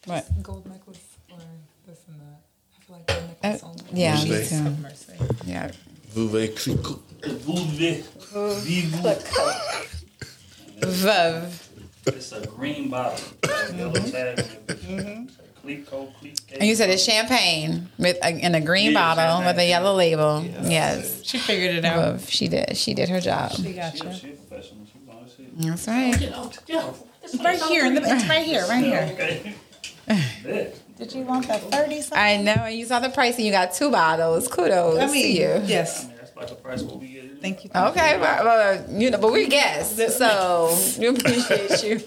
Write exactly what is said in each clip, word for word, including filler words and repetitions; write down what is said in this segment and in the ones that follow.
What? Gold necklace or this and that. I feel like gold necklace Uh, only. yeah, me Mercy. too. Mercy. Yeah. Veuve Clicquot. Veuve. Veuve. It's a green bottle. Got a yellow tag on it. Clicquot, Clicquot. And you said it's champagne with a, in a green Yeah, bottle champagne. with a yellow label. Yes. She figured it out. Veuve. She did. She did her job. She got She, you. she a professional. She was on shit. That's right. It's right here. In the, it's right here. Right here. Okay. Bet. Did you want that thirty something? I know. And you saw the price and you got two bottles. Kudos I to mean, you. yes. I mean, that's like the price what we get. Thank you. Okay, but, but you know, but we guests, so we appreciate you.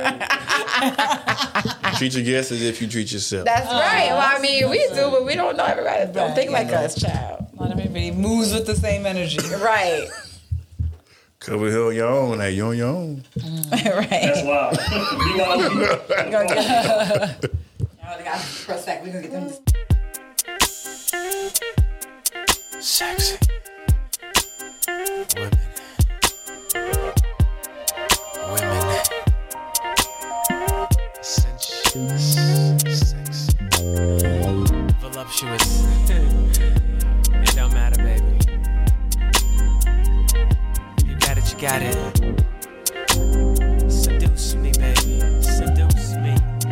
Treat your guests as if you treat yourself. That's right. Well, I mean, we do, but we don't know everybody. Don't Right, think like yeah. us, child. Not everybody moves with the same energy. Right. Cover hill on your own. Hey, you on your own. Right. That's wild. We gotta be- We're gonna get Y'all got for a sec. We're gonna get them. Sexy women, women, sensuous, sexy, voluptuous. It don't matter, baby. You got it, you got it. Seduce me, baby, seduce me.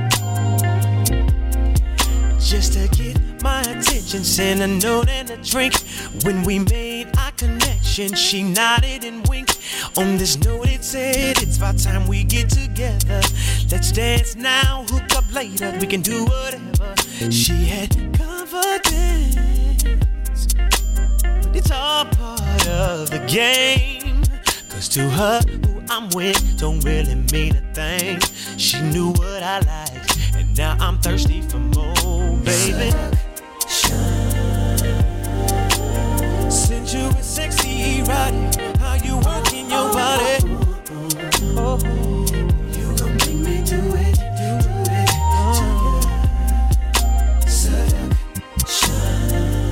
Just to get my attention, send a note and a drink. When we made our connection, she nodded and winked. On this note it said, it's about time we get together. Let's dance now, hook up later, we can do whatever. She had confidence, but it's all part of the game. Cause to her, who I'm with don't really mean a thing. She knew what I liked, and now I'm thirsty for more, baby. Sensuous, sexy, erotic. How you working your body? Oh, you gon' make me do it, do it to you. Seduction.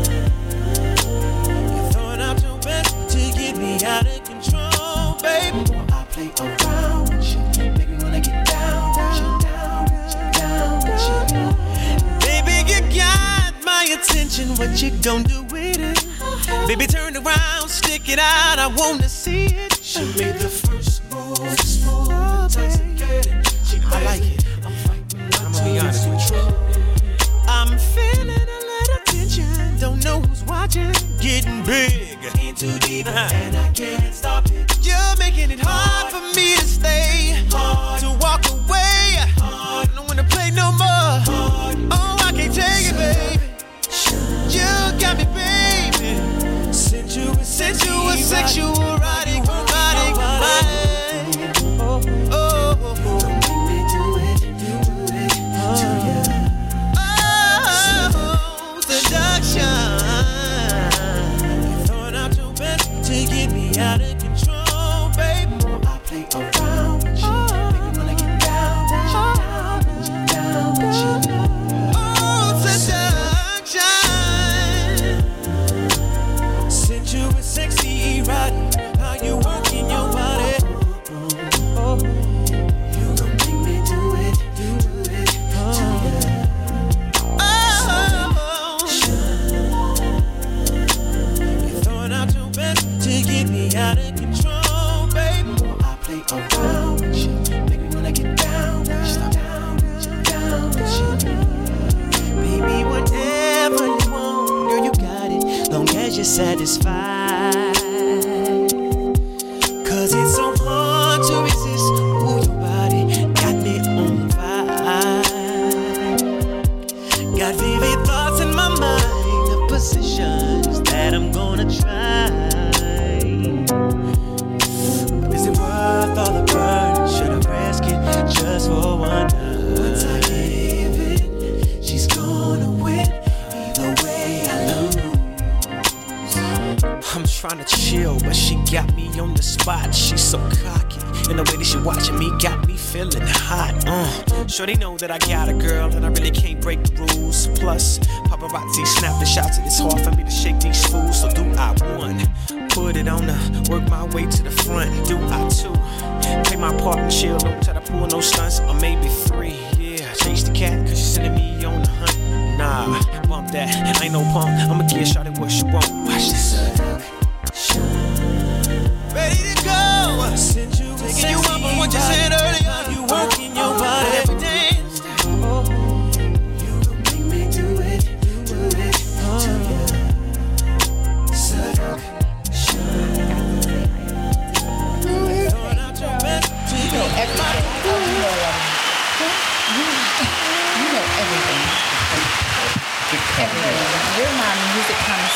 You're throwing out your best to get me out of control, baby. I play around with you, make me wanna get down with you, down with you, down with you. Baby, you got my attention. What you gon' do with it? Baby, turn around, stick it out, I wanna see it. She made the first move, oh, baby. I like it. I'm fighting, I'm gonna be honest with you. I'm feeling a little tension, don't know who's watching. Getting big, in too deep, and I can't stop it. You're making it hard for me to stay, hard to walk away. Hard, I don't wanna play no more. Hard, oh, I can't take it, baby. You got me, baby. Sensuous, sensuous, sexual, erotic, erotic, erotic. Oh, oh, oh. Don't make me do it, do it to you. Oh, seduction. You're throwing out your best to get me out of control, baby. I play around with you, make me wanna get down with you, down with you, down with you. Oh, seduction. Sensuous, sexy, erotic. How you working your body? Oh, you gon' make me do it, do it to you. Oh, you're throwing out your best to get me out of control, baby. I play around with you, make me wanna get down with you, down with you, down with you. Baby, whatever you want, girl, you got it. Long as you're satisfied. Cause it's so hard to resist. Ooh, your body got me on fire. Got vivid thoughts in my mind of positions that I'm gonna try. Is it worth all the burn? Should I risk it just for one night? Once I give it, she's gonna win. Either way I lose. I'm trying to chill, but she got me on the spot. She's so cocky, and the way that she watching me got me feeling hot. Uh, sure they know that I got a girl, and I really can't break the rules. Plus, paparazzi snap the shots, and it's hard for me to shake these fools. So do I one, put it on her, work my way to the front. Do I two, play my part and chill, don't try to pull no stunts, or maybe three. Yeah, chase the cat, cause she's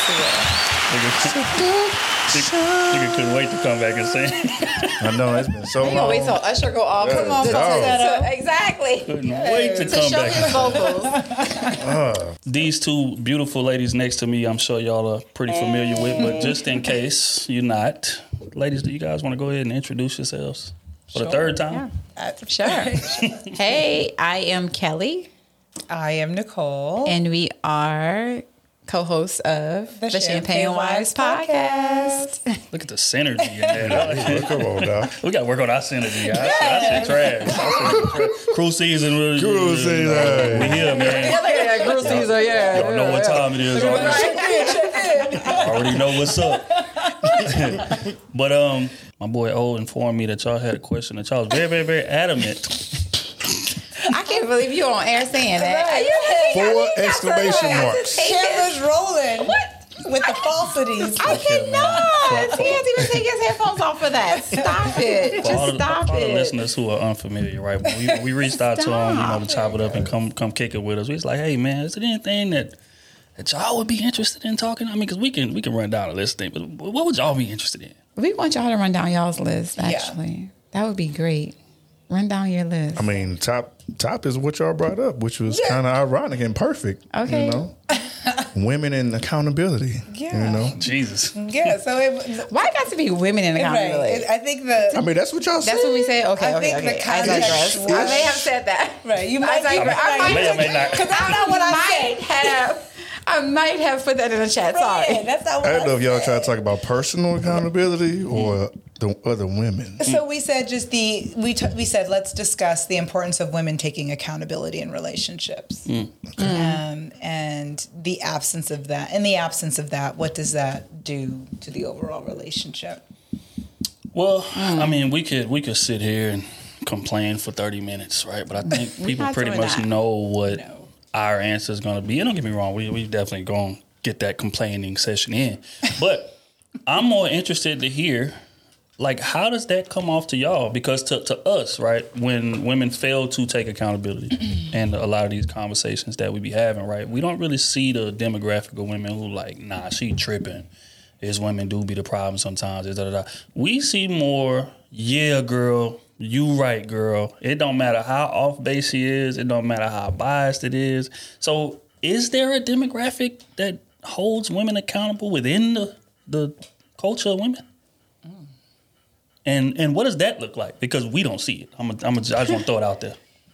She, she couldn't wait to come back and sing. I know it's been so You long. wait till Usher go off. Yeah, Come on, it's to- all. to- exactly. Couldn't wait to To come show back. me the vocals. These two beautiful ladies next to me, I'm sure y'all are pretty familiar with, but just in case you're not, ladies, do you guys want to go ahead and introduce yourselves for the third time? Uh, Sure. Hey, I am Kelly, I am Nicole. and we are co-hosts of the, Champagne Wives podcast. Look at the synergy in there. Come on, dog. We got to work on our synergy. I, I said trash. I said trash. Crew season. Really, Cruise season. We here, man. Look at that girl season, yeah. Y'all know what time it is. Already, already know what's up. But um, my boy O informed me that y'all had a question that y'all was very, very, very adamant. I can't believe you on air saying that. Right. Four exclamation marks. Camera's rolling. What? With the falsities. I cannot. For- He has to even take his headphones off for that. Stop it. For all Just the, stop for all the it. listeners who are unfamiliar, right? When we, when we reached out to them, you know, to chop it up and come come kick it with us. We was like, hey man, is there anything that that y'all would be interested in talking? I mean, because we can we can run down a list of things, but what would y'all be interested in? We want y'all to run down y'all's list, actually. That would be great. Run down your list. I mean, top top is what y'all brought up, which was Yeah. kind of ironic and perfect. Okay. You know, women and accountability. Yeah. You know, Jesus. Yeah, so it, Why it got to be women in accountability? right. It- I think the I mean, that's what y'all said. That's what we say. Okay, I okay, think okay. the I digress. context I was- may have said that. right. You I might be digress. I right. May or may not. Because that's not what I might said. have. I might have put that in the chat. Right, Sorry. that's not what I I, don't know if y'all said. try to talk about personal accountability or the other women. So we said just the we t- we said let's discuss the importance of women taking accountability in relationships, um, and the absence of that. In the absence of that, what does that do to the overall relationship? Well, I mean, we could we could sit here and complain for thirty minutes, right? But I think We're people not pretty doing much that. know what No. our answer is going to be. And don't get me wrong, we we definitely going to get that complaining session in. But I'm more interested to hear, like, how does that come off to y'all? Because to, to us, right, when women fail to take accountability and a lot of these conversations that we be having, right, we don't really see the demographic of women who like, nah, she tripping. Is women do be the problem sometimes. Is da, da, da. We see more, yeah, girl, you right, girl. It don't matter how off base she is. It don't matter how biased it is. So is there a demographic that holds women accountable within the, the culture of women? And and what does that look like? Because we don't see it. I'm a, I'm a, I just want to throw it out there.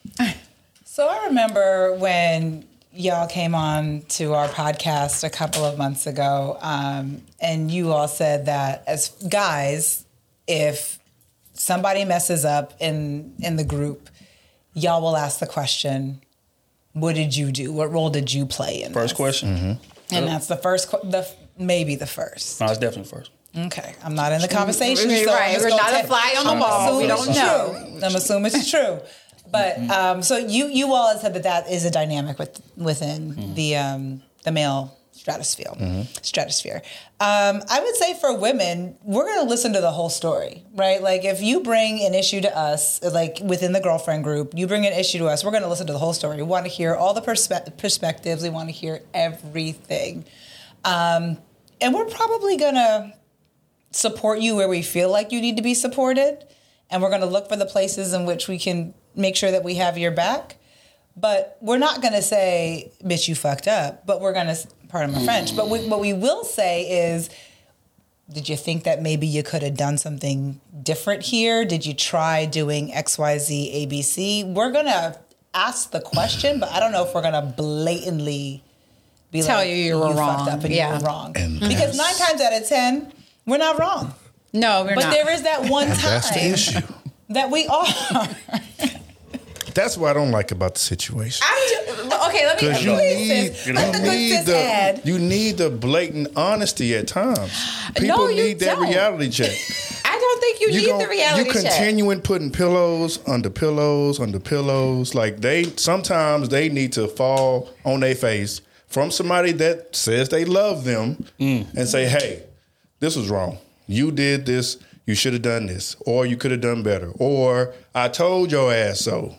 So I remember when y'all came on to our podcast a couple of months ago, um, and you all said that as guys, if somebody messes up in in the group, y'all will ask the question, "What did you do? What role did you play in First this?" question. And that's the first, que- the maybe the first. No, it's definitely first. Okay, I'm not in the conversation. Right, so I'm right. just We're gonna not a take- fly on the I'm wall. We assuming don't it's know. true. I'm assuming it's true. But um, so you you all have said that that is a dynamic with, within Mm-hmm. the um, the male stratosphere. Stratosphere. Um, I would say for women, we're going to listen to the whole story, right? Like if you bring an issue to us, like within the girlfriend group, you bring an issue to us, we're going to listen to the whole story. We want to hear all the perspe- perspectives. We want to hear everything. Um, and we're probably going to support you where we feel like you need to be supported. And we're going to look for the places in which we can make sure that we have your back. But we're not going to say, bitch, you fucked up. But we're going to, pardon my French, but we, what we will say is, did you think that maybe you could have done something different here? Did you try doing X, Y, Z, A, B, C? We're going to ask the question, but I don't know if we're going to blatantly be Tell like, you you were fucked wrong. up and Yeah. you were wrong. And Because nine that's- times out of ten, we're not wrong. No, we're But not. there is that one time That's the issue. that we are. That's what I don't like about the situation. I'm just, okay, let me Because you please, need, sis, you let the good need sis the add. you need the blatant honesty at times. People No, you need that don't. reality check. I don't think you, need gon- the reality you check. continuing putting pillows under pillows under pillows. Like they sometimes they need to fall on their face from somebody that says they love them and say, "Hey, this was wrong. You did this. You should have done this, or you could have done better, or I told your ass so."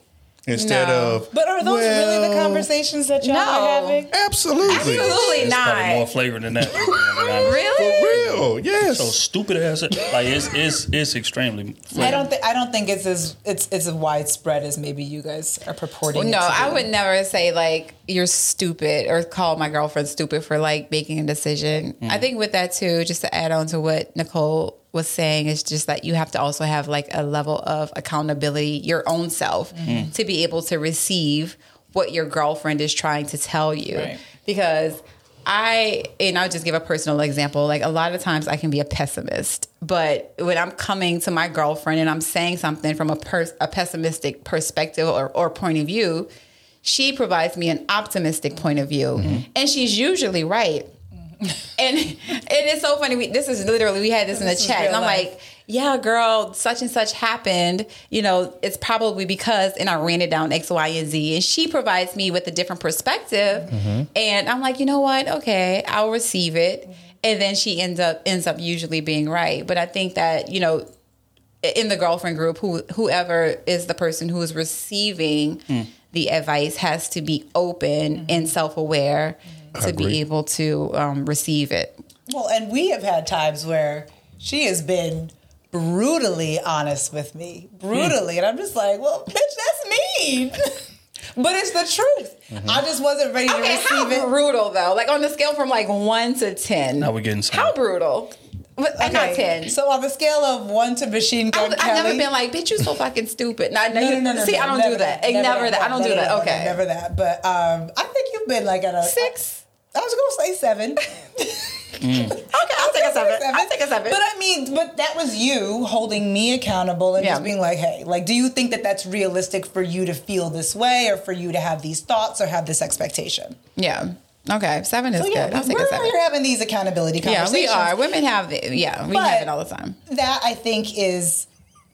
instead No. of. But are those really the well, conversations that y'all No. are having? Absolutely. Absolutely It's probably more not. flavor than that. Really? For real, yes. So stupid ass. Like it's it's it's extremely. I don't think I don't think it's as it's it's as widespread as maybe you guys are purporting. No, it to I be. would never say like you're stupid or call my girlfriend stupid for like making a decision. I think with that too, just to add on to what Nicole was saying, is just that you have to also have like a level of accountability, your own self, to be able to receive what your girlfriend is trying to tell you. Right. Because I, and I'll just give a personal example. Like a lot of times I can be a pessimist, but when I'm coming to my girlfriend and I'm saying something from a, pers- a pessimistic perspective or, or point of view, she provides me an optimistic point of view. Mm-hmm. And she's usually right. And and it's so funny. We, this is literally, we had this in the This is chat. real And I'm life. like, yeah, girl, such and such happened. You know, it's probably because, and I ran it down X, Y, and Z. And she provides me with a different perspective. Mm-hmm. And I'm like, you know what? Okay, I'll receive it. And then she ends up ends up usually being right. But I think that, you know, in the girlfriend group, who whoever is the person who is receiving mm. the advice has to be open mm-hmm. and self-aware mm-hmm. to be able to um, receive it. Well, and we have had times where she has been brutally honest with me, brutally, mm. and I'm just like, well, bitch, that's mean. But it's the truth. Mm-hmm. I just wasn't ready to okay, receive how it. Brutal though, like on the scale from like one to ten. Now we're getting some. How brutal? But okay. Not ten. So on the scale of one to Machine Gun I've, Kelly, I've never been like, bitch, you so fucking stupid. No, no, no, you, no, no, see, no, I don't never do that. that. Never, Never never that. I don't no, do no, that. no, Okay. Never that. But um, I think you've been like at a six. I, I was gonna say seven. mm. Okay, I'll take a seven. I'll take a seven. But I mean, but that was you holding me accountable and yeah. just being like, hey, like, do you think that that's realistic for you to feel this way, or for you to have these thoughts or have this expectation? Yeah. Okay, seven is so, yeah, good. I'll take we're a seven. We're having these accountability conversations. Yeah, we are. Women have, yeah, we but have it all the time. That I think is,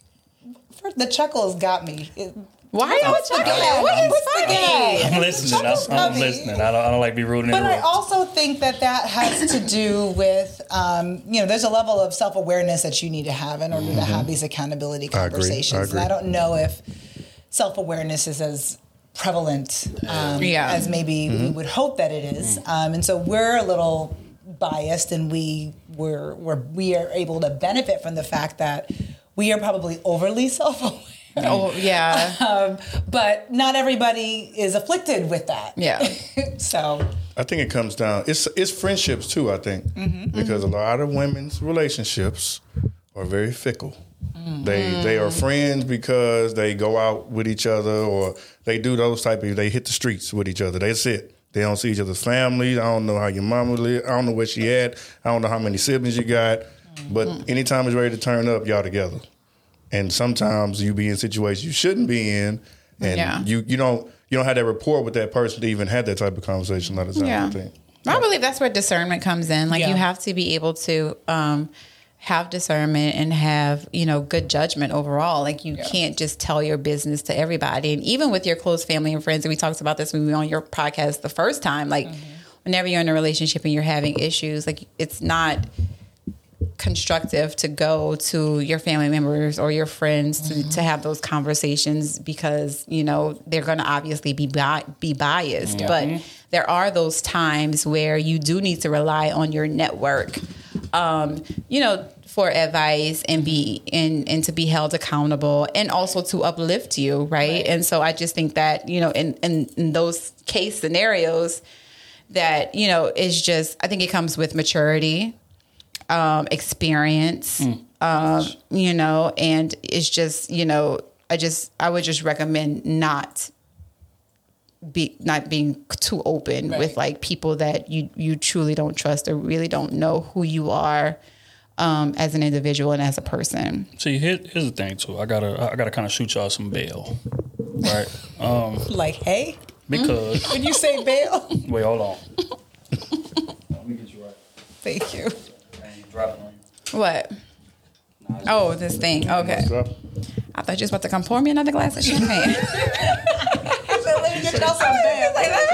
for the chuckles got me. It, Why are you chuckling? What is funny? I'm listening. I'm, I'm listening. I don't, I don't like to be rude in But the I also think that that has to do with, um, you know, there's a level of self-awareness that you need to have in order mm-hmm. to have these accountability conversations. I agree. I agree. And I don't know if self-awareness is as prevalent um, yeah. as maybe mm-hmm. we would hope that it is. Mm-hmm. Um, and so we're a little biased, and we we're, we're we are able to benefit from the fact that we are probably overly self-aware. Oh yeah, um, but not everybody is afflicted with that. Yeah. So I think it comes down. It's it's friendships too. I think mm-hmm. because mm-hmm. a lot of women's relationships are very fickle. Mm-hmm. They they are friends because they go out with each other, or they do those type of. They hit the streets with each other. That's it. They don't see each other's families. I don't know how your mama live. I don't know where she at. I don't know how many siblings you got. Mm-hmm. But anytime it's ready to turn up, y'all together. And sometimes you be in situations you shouldn't be in, and yeah. you, you don't you don't have that rapport with that person to even have that type of conversation a lot of times. Yeah. I think. I believe that's where discernment comes in. Like yeah. you have to be able to um, have discernment and have, you know, good judgment overall. Like you yeah. can't just tell your business to everybody. And even with your close family and friends, and we talked about this when we were on your podcast the first time, like mm-hmm. whenever you're in a relationship and you're having issues, like it's not constructive to go to your family members or your friends to, mm-hmm. to have those conversations, because you know they're going to obviously be bi- be biased. Yeah. But there are those times where you do need to rely on your network, um, you know, for advice and be and, and to be held accountable, and also to uplift you, right? right. And so I just think that, you know, in, in, in those case scenarios, that, you know, is just, I think it comes with maturity. Um, experience, mm. um, you know, and it's just, you know, I just, I would just recommend not be, not being too open right. with like people that you, you truly don't trust or really don't know who you are, um, as an individual and as a person. See, here, here's the thing too. I gotta, I gotta kind of shoot y'all some bail, right? Um, like, hey, because when you say bail, wait, hold on. Let me get you right. Thank you. What? Oh, this thing. Okay. I thought you was about to come pour me another glass of champagne. So let me get y'all some bail.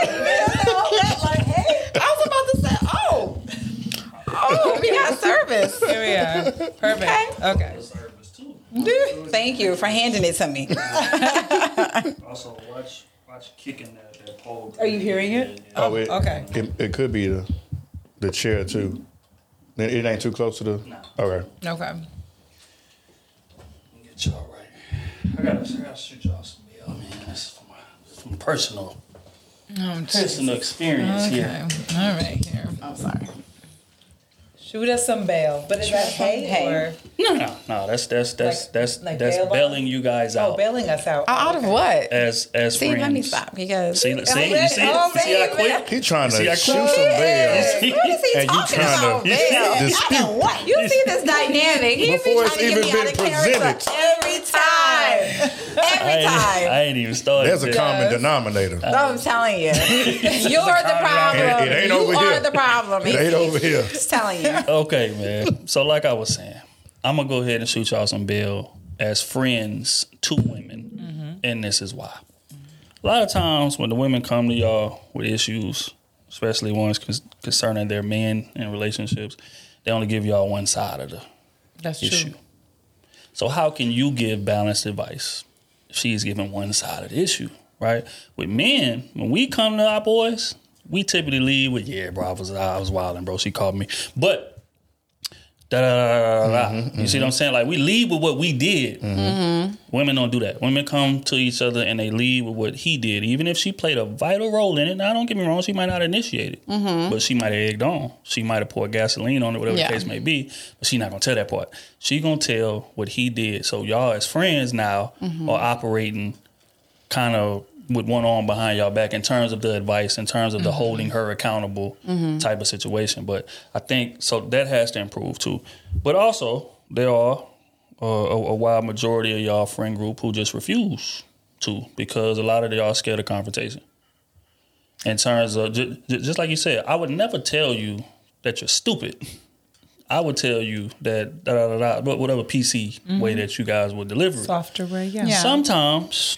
I was about to say, oh, oh, we got service. Here we are. Perfect. Okay. okay. Thank you for handing it to me. Also, watch watch kicking that, that pole. Are you hearing it? Oh, it, okay. It, it could be the the chair too. It, it ain't too close to the. No. Okay. Okay. Get y'all right. I gotta, I gotta shoot y'all some mail, man. This is from, my, from personal, Oh, personal experience okay. here. All right. Here. I'm sorry. Shoot us some bail, but is that hay hay. or No, no, no. That's that's that's Like- that's like that's bail bonds? bailing you guys out oh bailing us out? Out of what? as as See, friends. let me stop because See, see, Oh, you see, oh, you see how man. quick? He trying to See, I shoot quit. some bail. See? what is he And you talking trying to about, man? dispute. What? You see this dynamic? He be Before trying it's to get even me been out of character presented. every time. Every I ain't, time. I ain't even started. There's a yet. common denominator. I'm telling you, you're the problem. It- it ain't you over are here. the problem. It ain't over here. Just telling you. Okay, man. So like I was saying, I'm gonna go ahead and shoot y'all some bill as friends to women, Mm-hmm. and this is why. A lot of times when the women come to y'all with issues, especially ones con- concerning their men and relationships, they only give y'all one side of the That's issue. true. So how can you give balanced advice if she's giving one side of the issue, right? With men, when we come to our boys, we typically lead with, yeah, bro, I was, I was wilding, bro. She called me. But da da da da da. Mm-hmm, You see what I'm saying? Like we lead with what we did. Mm-hmm. Women don't do that. Women come to each other and they lead with what he did, even if she played a vital role in it. Now, don't get me wrong, she might not initiate it, but she might have egged on. She might have poured gasoline on it, whatever Yeah. the case may be. But she not gonna tell that part. She gonna tell what he did. So y'all as friends now are operating kind of with one arm behind y'all back in terms of the advice, in terms of the holding her accountable type of situation. But I think so that has to improve too. But also there are uh, a, a wide majority of y'all friend group who just refuse to because a lot of y'all scared of confrontation. In terms of just, just like you said, I would never tell you that you're stupid. I would tell you that da da da da, but whatever P C way that you guys would deliver it. Softer way, yeah. Yeah. Sometimes,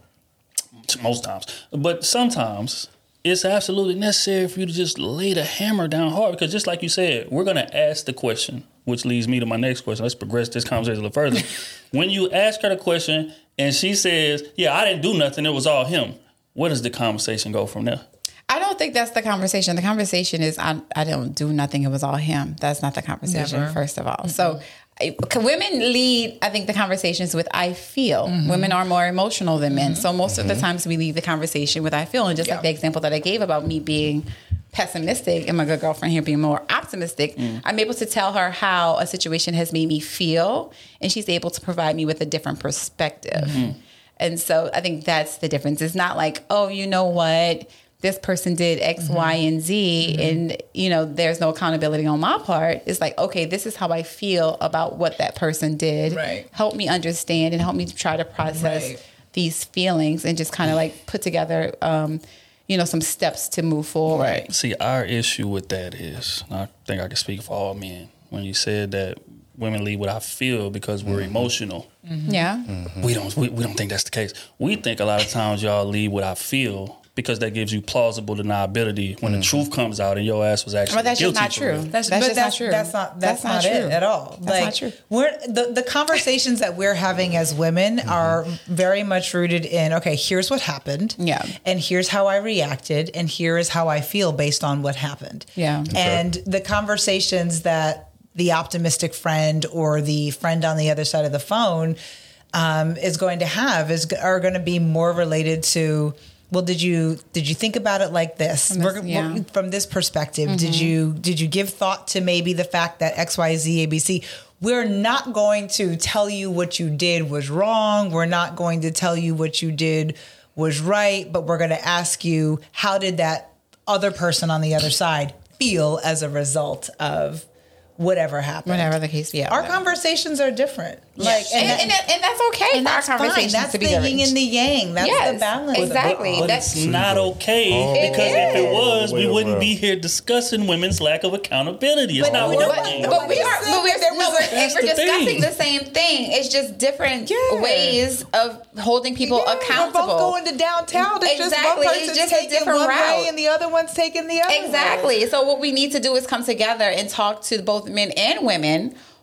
most times, but sometimes it's absolutely necessary for you to just lay the hammer down hard because just like you said, we're going to ask the question, which leads me to my next question. Let's progress this conversation a little further. When you ask her the question and she says, yeah, I didn't do nothing, it was all him, where does the conversation go from there? I don't think that's the conversation. The conversation is I, I don't do nothing. It was all him. That's not the conversation, Never. first of all. Mm-hmm. So I, women lead, I think, the conversations with I feel. Mm-hmm. Women are more emotional than men. Mm-hmm. So most mm-hmm. of the times we leave the conversation with I feel. And just yeah. like the example that I gave about me being pessimistic and my good girlfriend here being more optimistic, mm. I'm able to tell her how a situation has made me feel. And she's able to provide me with a different perspective. Mm-hmm. And so I think that's the difference. It's not like, oh, you know what? This person did X, mm-hmm. Y, and Z, mm-hmm. and, you know, there's no accountability on my part. It's like, okay, this is how I feel about what that person did. Right. Help me understand and help me try to process right. these feelings and just kind of like put together, um, you know, some steps to move forward. Right. See, our issue with that is, I think I can speak for all men, when you said that women lead what I feel because we're mm-hmm. emotional. Mm-hmm. Yeah. Mm-hmm. We don't we, we don't think that's the case. We think a lot of times y'all lead what I feel because that gives you plausible deniability when mm-hmm. the truth comes out and your ass was actually well, that's guilty. just not true. That's, that's but just that's, not true. That's not that's, that's not, not it true. at all. That's like, not true. We're the, the conversations that we're having as women mm-hmm. are very much rooted in, okay, here's what happened. Yeah. And here's how I reacted and here is how I feel based on what happened. Yeah. Okay. And the conversations that the optimistic friend or the friend on the other side of the phone um, is going to have is are going to be more related to, well, did you did you think about it like this? From this, We're, yeah. we're, from this perspective, Mm-hmm. did you did you give thought to maybe the fact that X, Y, Z, A, B, C? We're not going to tell you what you did was wrong. We're not going to tell you what you did was right, but we're going to ask you, how did that other person on the other side feel as a result of whatever happened? Whatever the case be. Our conversations are different. Like, and, and, that, and, that, and that's okay and for that's our fine. conversations That's to the be yin different. and the yang. That's Yes, the balance. exactly. But, but That's it's not okay Oh, because if it was, Wait we a wouldn't while. be here discussing women's lack of accountability. It's But not no, working. no, But we are, but we're, There was no, a- we're, That's we're the discussing thing. the same thing. It's just different Yeah. ways of holding people Yeah, accountable. We're both going to downtown. It's just one Exactly. It's person's just a taking different one route. way and the other one's taking the other way. Exactly. So what we need to do is come together and talk to both men and women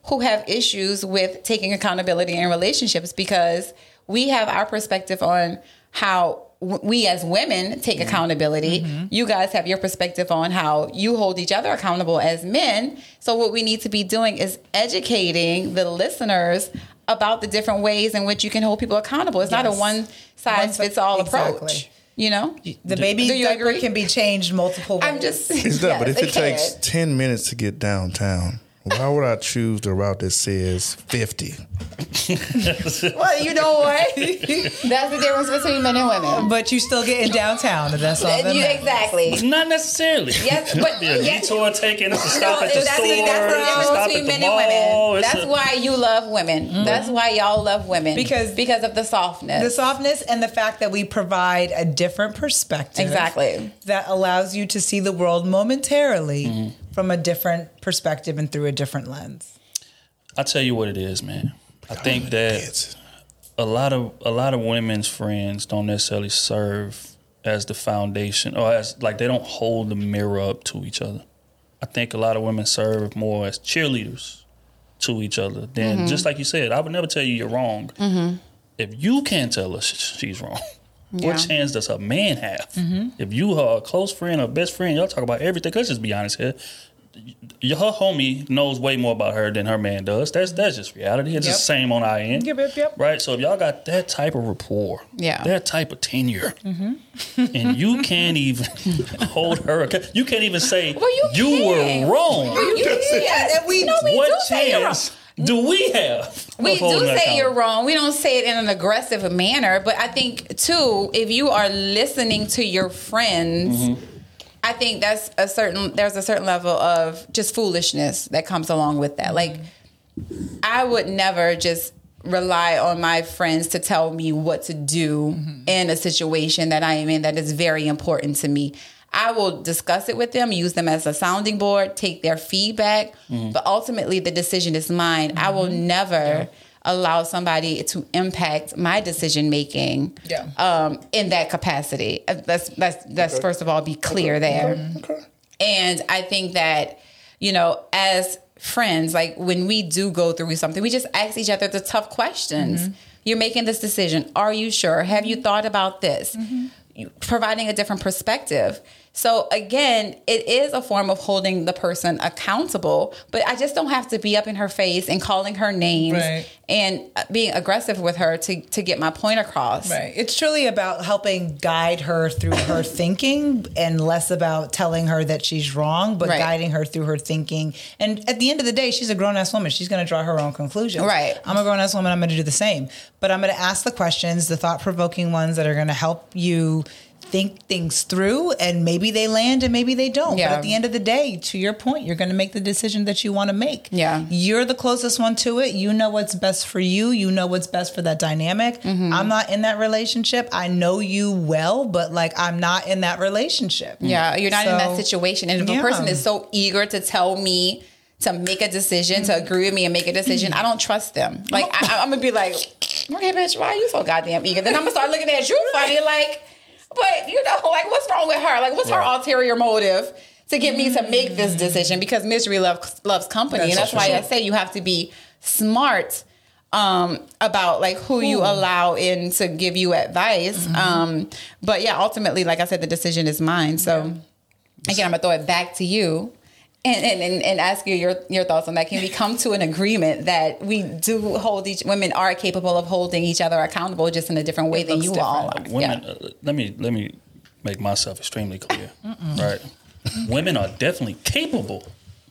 who have issues with taking accountability in relationships because we have our perspective on how w- we as women take mm-hmm. accountability. Mm-hmm. You guys have your perspective on how you hold each other accountable as men. So what we need to be doing is educating the listeners about the different ways in which you can hold people accountable. It's yes. not a one size fits all exactly. approach. You know, the baby diaper agree? can be changed multiple ways. I'm just, it's yeah, done, but if it can. takes ten minutes to get downtown, why would I choose the route that says fifty? Well, you know what? That's the difference between men and women. But you still getting downtown. That's all that you, matters. Exactly. Not necessarily. Yes, but yeah, yes. detour taking us to stop no, at the that's, store. That's the difference between men and women. That's a, why you love women. Mm-hmm. That's why y'all love women. Because because of the softness. The softness and the fact that we provide a different perspective. Exactly. That allows you to see the world momentarily mm-hmm. from a different perspective and through a different lens. I'll tell you what it is, man. I think that a lot of a lot of women's friends don't necessarily serve as the foundation or as like they don't hold the mirror up to each other. I think a lot of women serve more as cheerleaders to each other than mm-hmm. just like you said. I would never tell you you're wrong. Mm-hmm. If you can't tell us she's wrong, yeah. what chance does a man have? Mm-hmm. If you are a close friend or best friend, y'all talk about everything. Let's just be honest here. Her homie knows way more about her than her man does. That's that's just reality. It's yep. the same on our end. Yep, yep, yep. Right? So if y'all got that type of rapport, yeah. that type of tenure, mm-hmm. and you can't even hold her account. You can't even say well, you, you were wrong. Well, you can. And we, no, we what do say chance do we have? We do say you're wrong. We don't say it in an aggressive manner. But I think, too, if you are listening to your friends... Mm-hmm. I think that's a certain, there's a certain level of just foolishness that comes along with that. Like, I would never just rely on my friends to tell me what to do mm-hmm. in a situation that I am in that is very important to me. I will discuss it with them, use them as a sounding board, take their feedback, mm-hmm. but ultimately the decision is mine. Mm-hmm. I will never... Yeah. allow somebody to impact my decision making yeah. um, in that capacity. Let's let's let's okay. first of all be clear okay. there. Okay. Okay. And I think that, you know, as friends, like when we do go through something, we just ask each other the tough questions. Mm-hmm. You're making this decision. Are you sure? Have you thought about this? Mm-hmm. Providing a different perspective. So again, it is a form of holding the person accountable, but I just don't have to be up in her face and calling her names right. and being aggressive with her to, to get my point across. Right. It's truly about helping guide her through her thinking and less about telling her that she's wrong, but right. guiding her through her thinking. And at the end of the day, she's a grown-ass woman. She's going to draw her own conclusions. Right. I'm a grown-ass woman. I'm going to do the same. But I'm going to ask the questions, the thought-provoking ones that are going to help you think things through, and maybe they land and maybe they don't. Yeah. But at the end of the day, to your point, you're going to make the decision that you want to make. Yeah. You're the closest one to it. You know what's best for you. You know what's best for that dynamic. Mm-hmm. I'm not in that relationship. I know you well, but like I'm not in that relationship. Yeah. You're not so, in that situation. And if yeah. a person is so eager to tell me to make a decision, mm-hmm. to agree with me and make a decision, I don't trust them. Like I, I'm going to be like, okay, bitch, why are you so goddamn eager? Then I'm going to start looking at you funny like, but, you know, like, what's wrong with her? Like, what's right. her ulterior motive to get me to make this decision? Because misery loves loves company. That's and that's why sure. I say you have to be smart um, about, like, who Ooh. you allow in to give you advice. Mm-hmm. Um, but, yeah, ultimately, like I said, the decision is mine. So, yeah. again, I'm going to throw it back to you. And, and and ask you your your thoughts on that. Can we come to an agreement that we do hold each women are capable of holding each other accountable, just in a different way than you different. all are? Women, yeah. uh, let me let me make myself extremely clear. Mm-mm. Right, women are definitely capable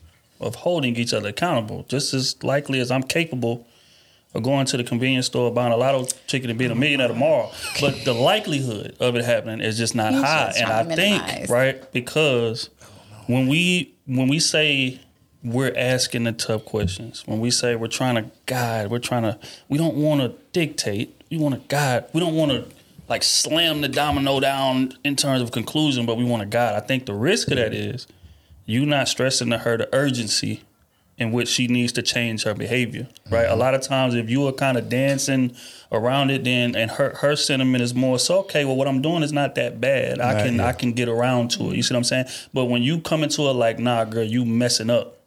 of holding each other accountable, just as likely as I'm capable of going to the convenience store, buying a lotto ticket, and being a millionaire tomorrow. But the likelihood of it happening is just not You're high, just and I think minimize. right because when we When we say we're asking the tough questions, when we say we're trying to guide, we're trying to, we don't want to dictate, we want to guide. We don't want to like slam the domino down in terms of conclusion, but we want to guide. I think the risk of that is you not stressing to her the urgency in which she needs to change her behavior, right? Mm-hmm. A lot of times if you are kind of dancing around it, then and her her sentiment is more so, okay, well, what I'm doing is not that bad. I right, can yeah. I can get around to it. You see what I'm saying? But when you come into it like, nah, girl, you messing up.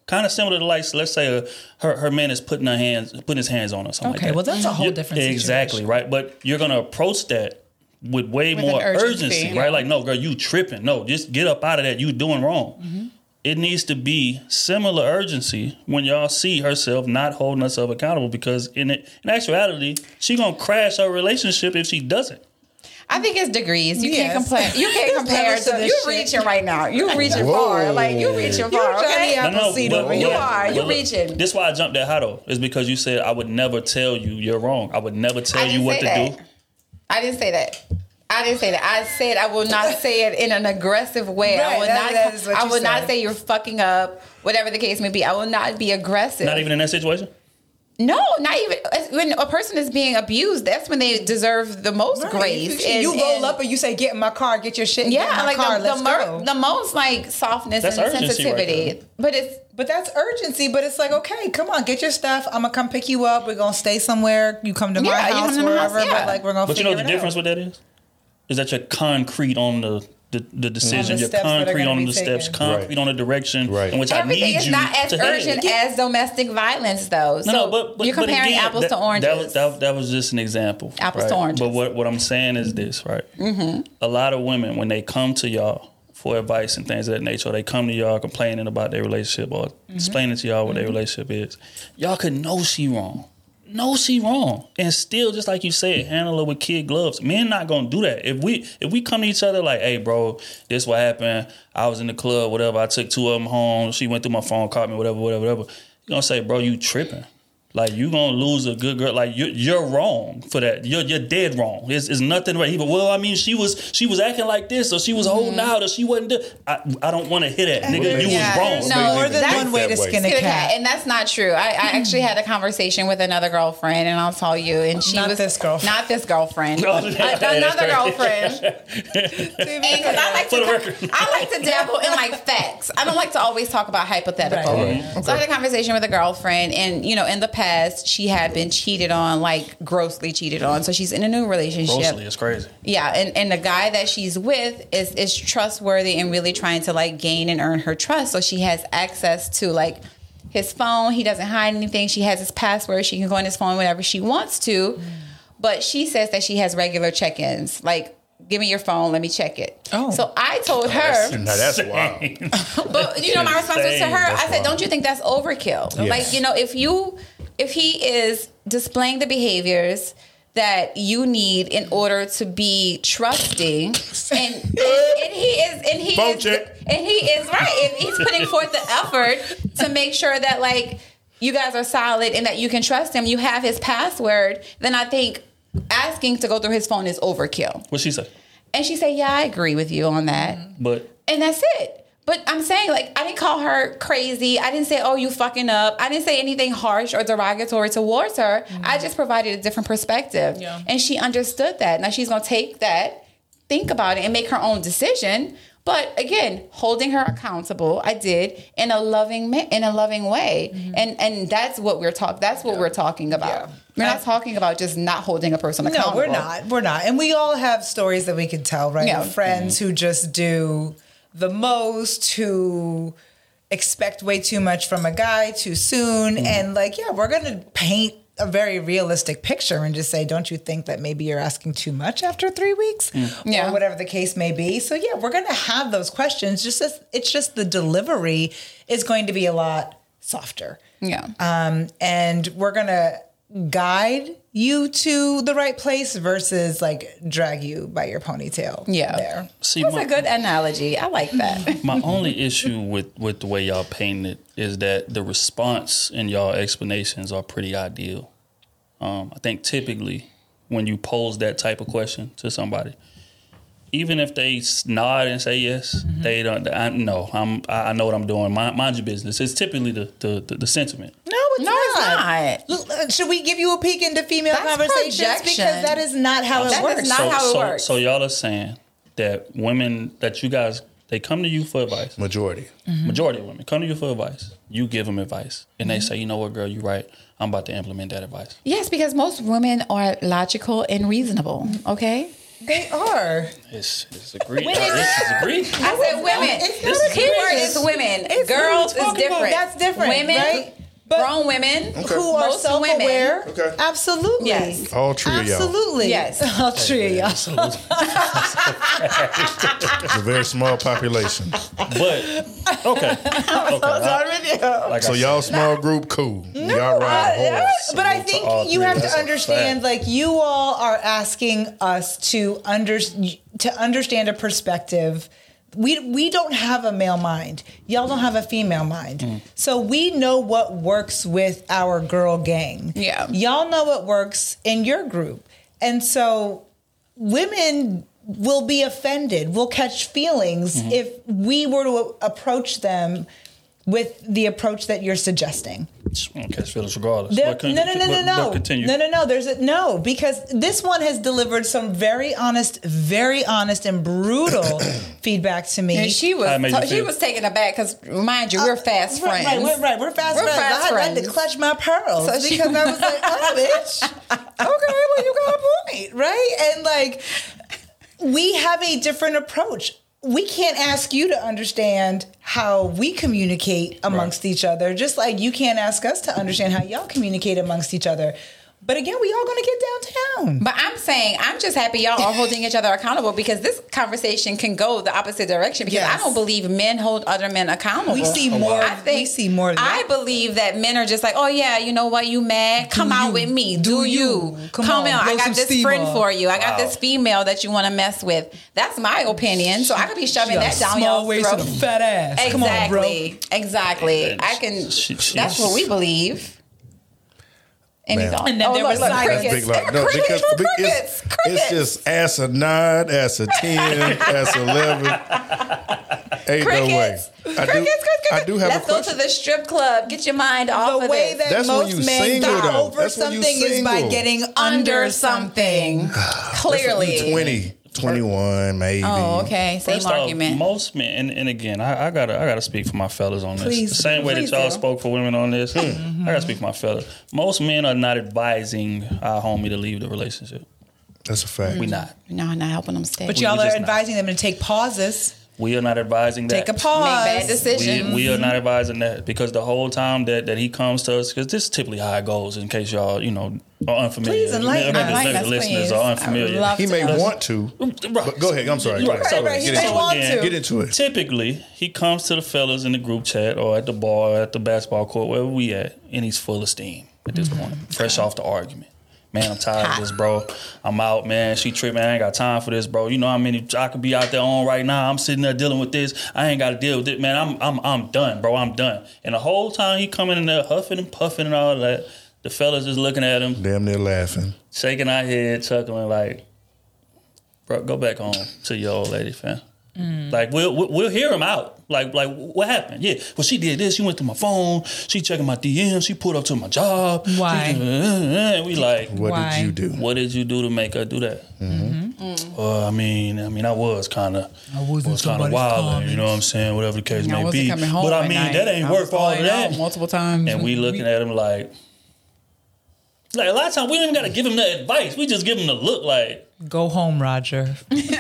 Kind of similar to like, let's say a, her her man is putting her hands, putting his hands on her, something Okay, like that. well, that's a whole You- different situation. Exactly, right? But you're gonna approach that with way With more an urgency, urgency, yeah. right? Like, no, girl, you tripping. No, just get up out of that. You doing wrong. Mm-hmm. It needs to be similar urgency when y'all see herself not holding herself accountable, because in it, in actuality, she gonna crash her relationship if she doesn't. I think it's degrees. You Yes. can't compare. You can't compare. Levels to To, this you shit. reaching right now. You reaching Whoa. far. Like you reaching far. Johnny Okay. Appleseed but- over You here. are. You but look, reaching. This is why I jumped that high though, is because you said I would never tell you you're wrong. I would never tell I you didn't what say to that. do. I didn't say that. I didn't say that. I said I will not say it in an aggressive way. I Right, will that- not. that is what I you will not said. say you're fucking up. Whatever the case may be, I will not be aggressive. Not even in that situation. No, not even when a person is being abused. That's when they deserve the most Right. grace. You, And- you roll and- up and you say, "Get in my car, get your shit." And get in Yeah, my like car, the the, let's mer- go. the most like softness That's and urgency right sensitivity. there. But it's But that's urgency. But it's like, okay, come on, get your stuff. I'm gonna come pick you up. We're gonna stay somewhere. You come to my Yeah, you house, come to my house, wherever. yeah. But like, we're gonna. But you know figure the it difference out. with that is? Is that you're concrete on the the, the decision. On the You're steps that are concrete gonna on be the steps, taken. concrete Right. on the direction Right. in which I everything need is you not as to head. urgent as domestic violence, though. So No, no, but, but you're but comparing again, apples that, to oranges. That was, that, that was just an example. Apples right? to oranges. But what, what I'm saying is this, right? Mm-hmm. A lot of women, when they come to y'all for advice and things of that nature, or they come to y'all complaining about their relationship or Mm-hmm. explaining to y'all what their relationship is, y'all could know she wrong. Know she wrong. And still, just like you said, handle it with kid gloves. Men not gonna do that. If we if we come to each other like, hey bro, this what happened, I was in the club, whatever, I took two of them home, she went through my phone, caught me, whatever, whatever, whatever. You gonna say, bro, you tripping. Like, you gonna lose a good girl. Like, you're, you're wrong for that. You're you're dead wrong. It's, it's nothing right. He go, well, I mean, she was she was acting like this, or she was holding out, or she wasn't. Do-. I I don't want to hear that, nigga. You Yeah. was wrong. No, More than that's- one way to that way. skin a Skin a cat. cat. And that's not true. I, I actually had a conversation with another girlfriend, and I'll tell you, and she Not was this girlfriend. not this girlfriend, Oh, Uh, that's another crazy. girlfriend. And because I like For the to, record. I like to dabble in like facts. I don't like to always talk about hypothetical. Right. So I had a conversation with a girlfriend, and you know, in the past, she had been cheated on, like grossly cheated on. So she's in a new relationship. Grossly, it's crazy. Yeah, and, and the guy that she's with is is trustworthy and really trying to like gain and earn her trust. So she has access to like his phone. He doesn't hide anything. She has his password. She can go on his phone whenever she wants to. But she says that she has regular check-ins. Like, give me your phone, let me check it. Oh. So I told her, Now that's wild. but you know, my response was to her, Insane. I said, don't you think that's overkill? Yes. Like, you know, if you if he is displaying the behaviors that you need in order to be trusting, and, and, and he is and he Phone is check. and he is right, and he's putting forth the effort to make sure that like you guys are solid and that you can trust him, you have his password, then I think asking to go through his phone is overkill. What she say? And she said, yeah, I agree with you on that. But And that's it. But I'm saying, like, I didn't call her crazy. I didn't say, oh, you fucking up. I didn't say anything harsh or derogatory towards her. Mm-hmm. I just provided a different perspective. Yeah. And she understood that. Now she's going to take that, think about it, and make her own decision. But again, holding her accountable, I did in a loving ma- in a loving way, mm-hmm. and and that's what we're talking. That's what yeah. we're talking about. Yeah. We're not talking about just not holding a person accountable. No, we're not. We're not. And we all have stories that we can tell, right? Yeah. Friends mm-hmm. who just do the most, who expect way too much from a guy too soon. Mm-hmm. And like, yeah, we're going to paint a very realistic picture and just say, don't you think that maybe you're asking too much after three weeks mm. yeah. or whatever the case may be? So yeah, we're going to have those questions. Just as it's just the delivery is going to be a lot softer. Yeah. Um, and we're going to guide you to the right place versus like drag you by your ponytail. Yeah. There. See, That's my, a good analogy. I like that. my only issue with, with the way y'all paint it is that the response in y'all explanations are pretty ideal. Um, I think typically when you pose that type of question to somebody, even if they nod and say yes, mm-hmm. they don't. I, no, I'm. I know what I'm doing. Mind, mind your business. It's typically the the, the, the sentiment. No, it's no, not. it's not. Look, should we give you a peek into female That's conversations? projection. Because that is not how That it is works. not so, how it so, works. So y'all are saying that women that you guys they come to you for advice. Majority. Mm-hmm. Majority of women come to you for advice. You give them advice, and mm-hmm. they say, "You know what, girl, you're right. I'm about to implement that advice." Yes, because most women are logical and reasonable. Okay. They are. It's, it's agreed. Women- It's agreed. I said women. It's This not is a Keyword difference. is women. It's Girls what we're is talking about. different. That's different, Women, right? But grown women, who are most self-aware. women. Okay. Absolutely. Yes. All three of y'all. Absolutely. Yes. All three of y'all. It's a very small population. But okay, okay. I- like So I y'all said, small group, cool. y'all ride Uh, horse. but I Salute to think all you three. have to That's a understand, fact. like you all are asking us to under to understand a perspective. We we don't have a male mind. Y'all don't have a female mind. Mm. So we know what works with our girl gang. Yeah. Y'all know what works in your group. And so women will be offended, will catch feelings Mm-hmm. if we were to approach them with the approach that you're suggesting. just won't catch feelings regardless. There- But con- no, no, no, no, but- no, but continue. no, no, no. There's a no because this one has delivered some very honest, very honest and brutal feedback to me. And she was How it made you she feel? was taken aback because, mind you, we're fast Uh, right, friends. Right, we're, right, we're fast We're friends. fast I had to friends. clutch my pearls So she- because I was like, oh, bitch. Okay, well, you got a point, right? And like, we have a different approach. We can't ask you to understand how we communicate amongst each other, just like you can't ask us to understand how y'all communicate amongst each other. But again, we all gonna get downtown. But I'm saying, I'm just happy y'all are holding each other accountable because this conversation can go the opposite direction because Yes. I don't believe men hold other men accountable. We see more. I think we see more. Than I that. believe that men are just like, oh yeah, you know what, you mad? Come Do out you. with me. Do Do, you. you. Come Come on, on. blow I got some this steam friend off. for you. I got Wow. this female that you want to mess with. That's my opinion. So I could be shoving that down small y'all's waist throat. and a fat ass. Exactly. Come on, bro. Exactly. And I can. she- she- that's what we believe. Any Man. thoughts? And then oh, there look, was look, silence. crickets. Big lie. No, Crickets, because be- crickets, it's, crickets. it's just ass a nine, ass a ten, ass eleven. Ain't no way. Crickets. I do, crickets, crickets, I do have Let's a go question. to the strip club. Get your mind off The of way this. that That's when most you men single, get though. over That's when you something is by single. getting under under something. something. Clearly. twenty, twenty-one, maybe. Oh, okay. Same First off, argument. most men, and, and again, I, I gotta, I gotta speak for my fellas on this. Please the same do. way Please that y'all do. spoke for women on this, I gotta speak for my fellas. Most men are not advising our homie to leave the relationship. That's a fact. We not. no, I'm not helping them stay. But We y'all just are not. advising them to take pauses. We are not advising that. Take a Make pause. bad We, decisions. we are not advising that because the whole time that, that he comes to us, because this is typically how it goes. In case y'all, you know, are unfamiliar. Please enlighten Maybe us. the- maybe Enlighten the us, listeners please. are I would unfamiliar. love He may to. want to, Right. but go ahead. I'm sorry. Right, Right. so right, he get may into it want again. to. Get into it. Typically, he comes to the fellas in the group chat or at the bar, at the basketball court, wherever we at, and he's full of steam at this point, fresh off the argument. Man, I'm tired of this, bro. I'm out, man. She tripping. I ain't got time for this, bro. You know how many I could be out there on right now. I'm sitting there dealing with this. I ain't got to deal with it, man. I'm I'm I'm done, bro. I'm done. And the whole time he coming in there huffing and puffing and all that, the fellas just looking at him, Damn near laughing. shaking our head, chuckling like, bro, go back home to your old lady, fam. Like we'll we'll we'll hear him out. Like like what happened? Yeah, well she did this. She went to my phone. She checking my D Ms. She pulled up to my job. Why? She, and we like, What Why? did you do? what did you do to make her do that? Mm-hmm. Well, I mean, I mean, I was kind of, I wasn't was kind of somebody's wild, comments. you know what I'm saying? Whatever the case I may wasn't be. coming home But I at mean, night. that ain't I worth was for all of going that. out multiple times. And we looking at him like, like a lot of times we don't even got to give him the advice. We just give him the look, like. Go home, Roger.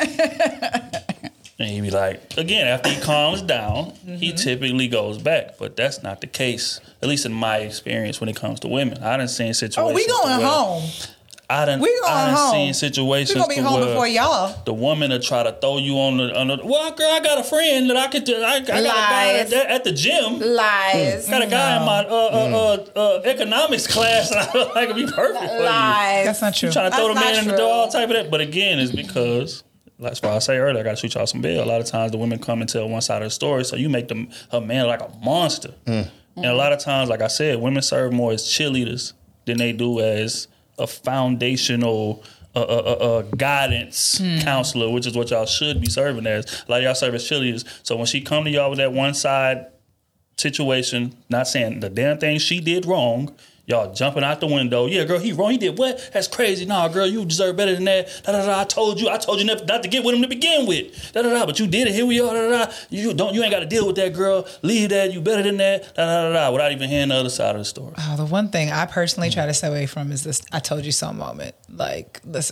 And he be like, again, after he calms down, he typically goes back. But that's not the case, at least in my experience when it comes to women. I done seen situations. Oh, we going to where- home. I done, We going I done home. seen situations We gonna be to home where before y'all. the woman will try to throw you on the, on the well, girl, I got a friend that I could, I, I got a guy at, Lies. the- at the gym. Lies. Got a guy in my uh, uh, uh, uh, economics class that I feel like would be perfect for you. Lies. That's not true. You trying to throw the That's man not in the door, true. all type of that. But again, it's because, that's why I say earlier, I got to shoot y'all some bail. A lot of times the women come and tell one side of the story, so you make them her man like a monster. And a lot of times, like I said, women serve more as cheerleaders than they do as a foundational uh, uh, uh, uh, guidance counselor, which is what y'all should be serving as. A lot of y'all serve as cheerleaders. So when she come to y'all with that one side situation, not saying the damn thing she did wrong, y'all jumping out the window. Yeah, girl, he wrong. He did what? That's crazy. Nah, girl, you deserve better than that. Da, da, da, I told you. I told you not, not to get with him to begin with. Da, da, da, but you did it. Here we are. Da, da, da. You don't. You ain't got to deal with that, girl. Leave that. You better than that. Da, da, da, da, without even hearing the other side of the story. Oh, the one thing I personally try to stay away from is this I told you so moment. Like, listen,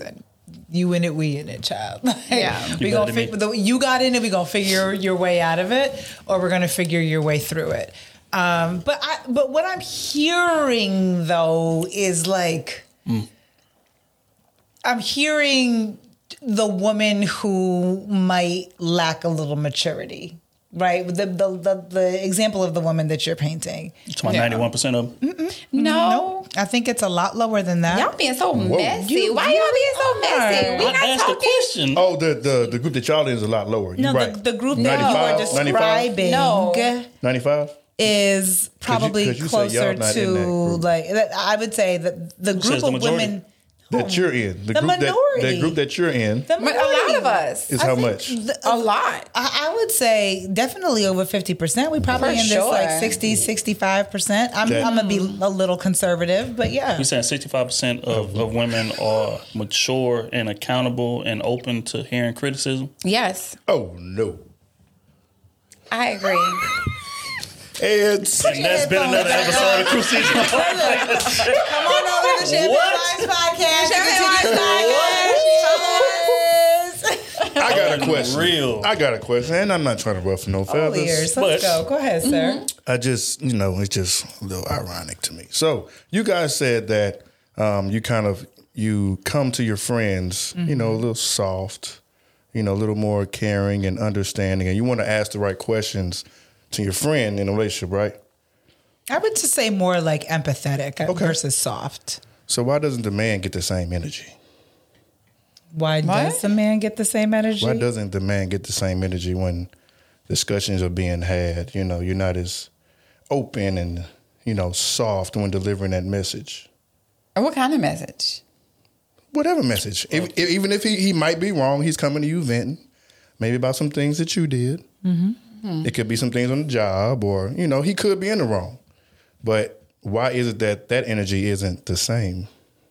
you in it, we in it, child. Like, Yeah. we You gonna better than fig- the, you got in it. We gonna figure your way out of it, or we're gonna figure your way through it. Um, but I, but what I'm hearing though is like, mm. I'm hearing the woman who might lack a little maturity. Right, the, the the the example of the woman that you're painting. It's my ninety-one percent of them. No. no, I think it's a lot lower than that. Y'all being so messy. You- Why you y'all being so are. messy? We I not asked a talking. question. Oh, the, the the group that y'all in is a lot lower. No, You're right. the, the group that you ninety-five, are describing No. ninety-five? is probably 'cause you said y'all closer not in that to group. like that- I would say that the group says the of majority? women, That you're in. The, The group that, minority. that group that you're in the A majority lot of us. is I how think much? the- A lot. I, I would say definitely over fifty percent. We probably For in this sure. like sixty, sixty-five percent. I'm, That- I'm going to be a little conservative, but yeah. You're saying sixty-five percent of, of women are mature and accountable and open to hearing criticism? Yes, Oh, no. I agree. It's And that's been another episode of Crew Season. Come on over to Champagne What? Wines Podcast. Champagne Continue Wines to podcast. I got a question. Real. I got a question, and I'm not trying to ruffle no All feathers. ears. Let's But- go. Go ahead, sir. I just, you know, it's just a little ironic to me. So you guys said that um, you kind of you come to your friends, you know, a little soft, you know, a little more caring and understanding, and you want to ask the right questions to your friend in a relationship, right? I would just say more like empathetic Okay. versus soft. So why doesn't the man get the same energy? Why does the man get the same energy? Why doesn't the man get the same energy when discussions are being had? You know, you're not as open and, you know, soft when delivering that message. Or what kind of message? Whatever message. If, if- even if he, he might be wrong, he's coming to you venting, maybe about some things that you did. Mm-hmm. It could be some things on the job, or, you know, he could be in the wrong. But why is it that that energy isn't the same?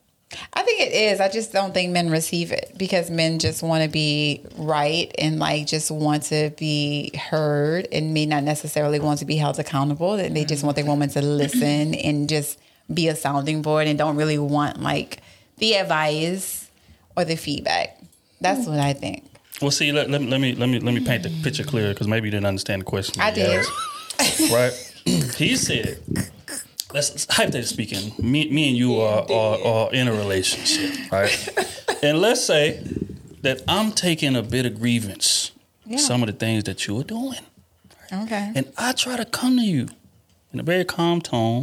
I think it is. I just don't think men receive it because men just want to be right and like just want to be heard and may not necessarily want to be held accountable. And they just want their woman to listen and just be a sounding board and don't really want like the advice or the feedback. That's what I think. Well, see, let, let, me- let me let me let me paint the picture clear because maybe you didn't understand the question. I you did. asked. Right? He said, let's hypothetically speaking, me, me and you are, are are in a relationship, right? And let's say that I'm taking a bit of grievance, Yeah. some of the things that you are doing, Okay. and I try to come to you in a very calm tone,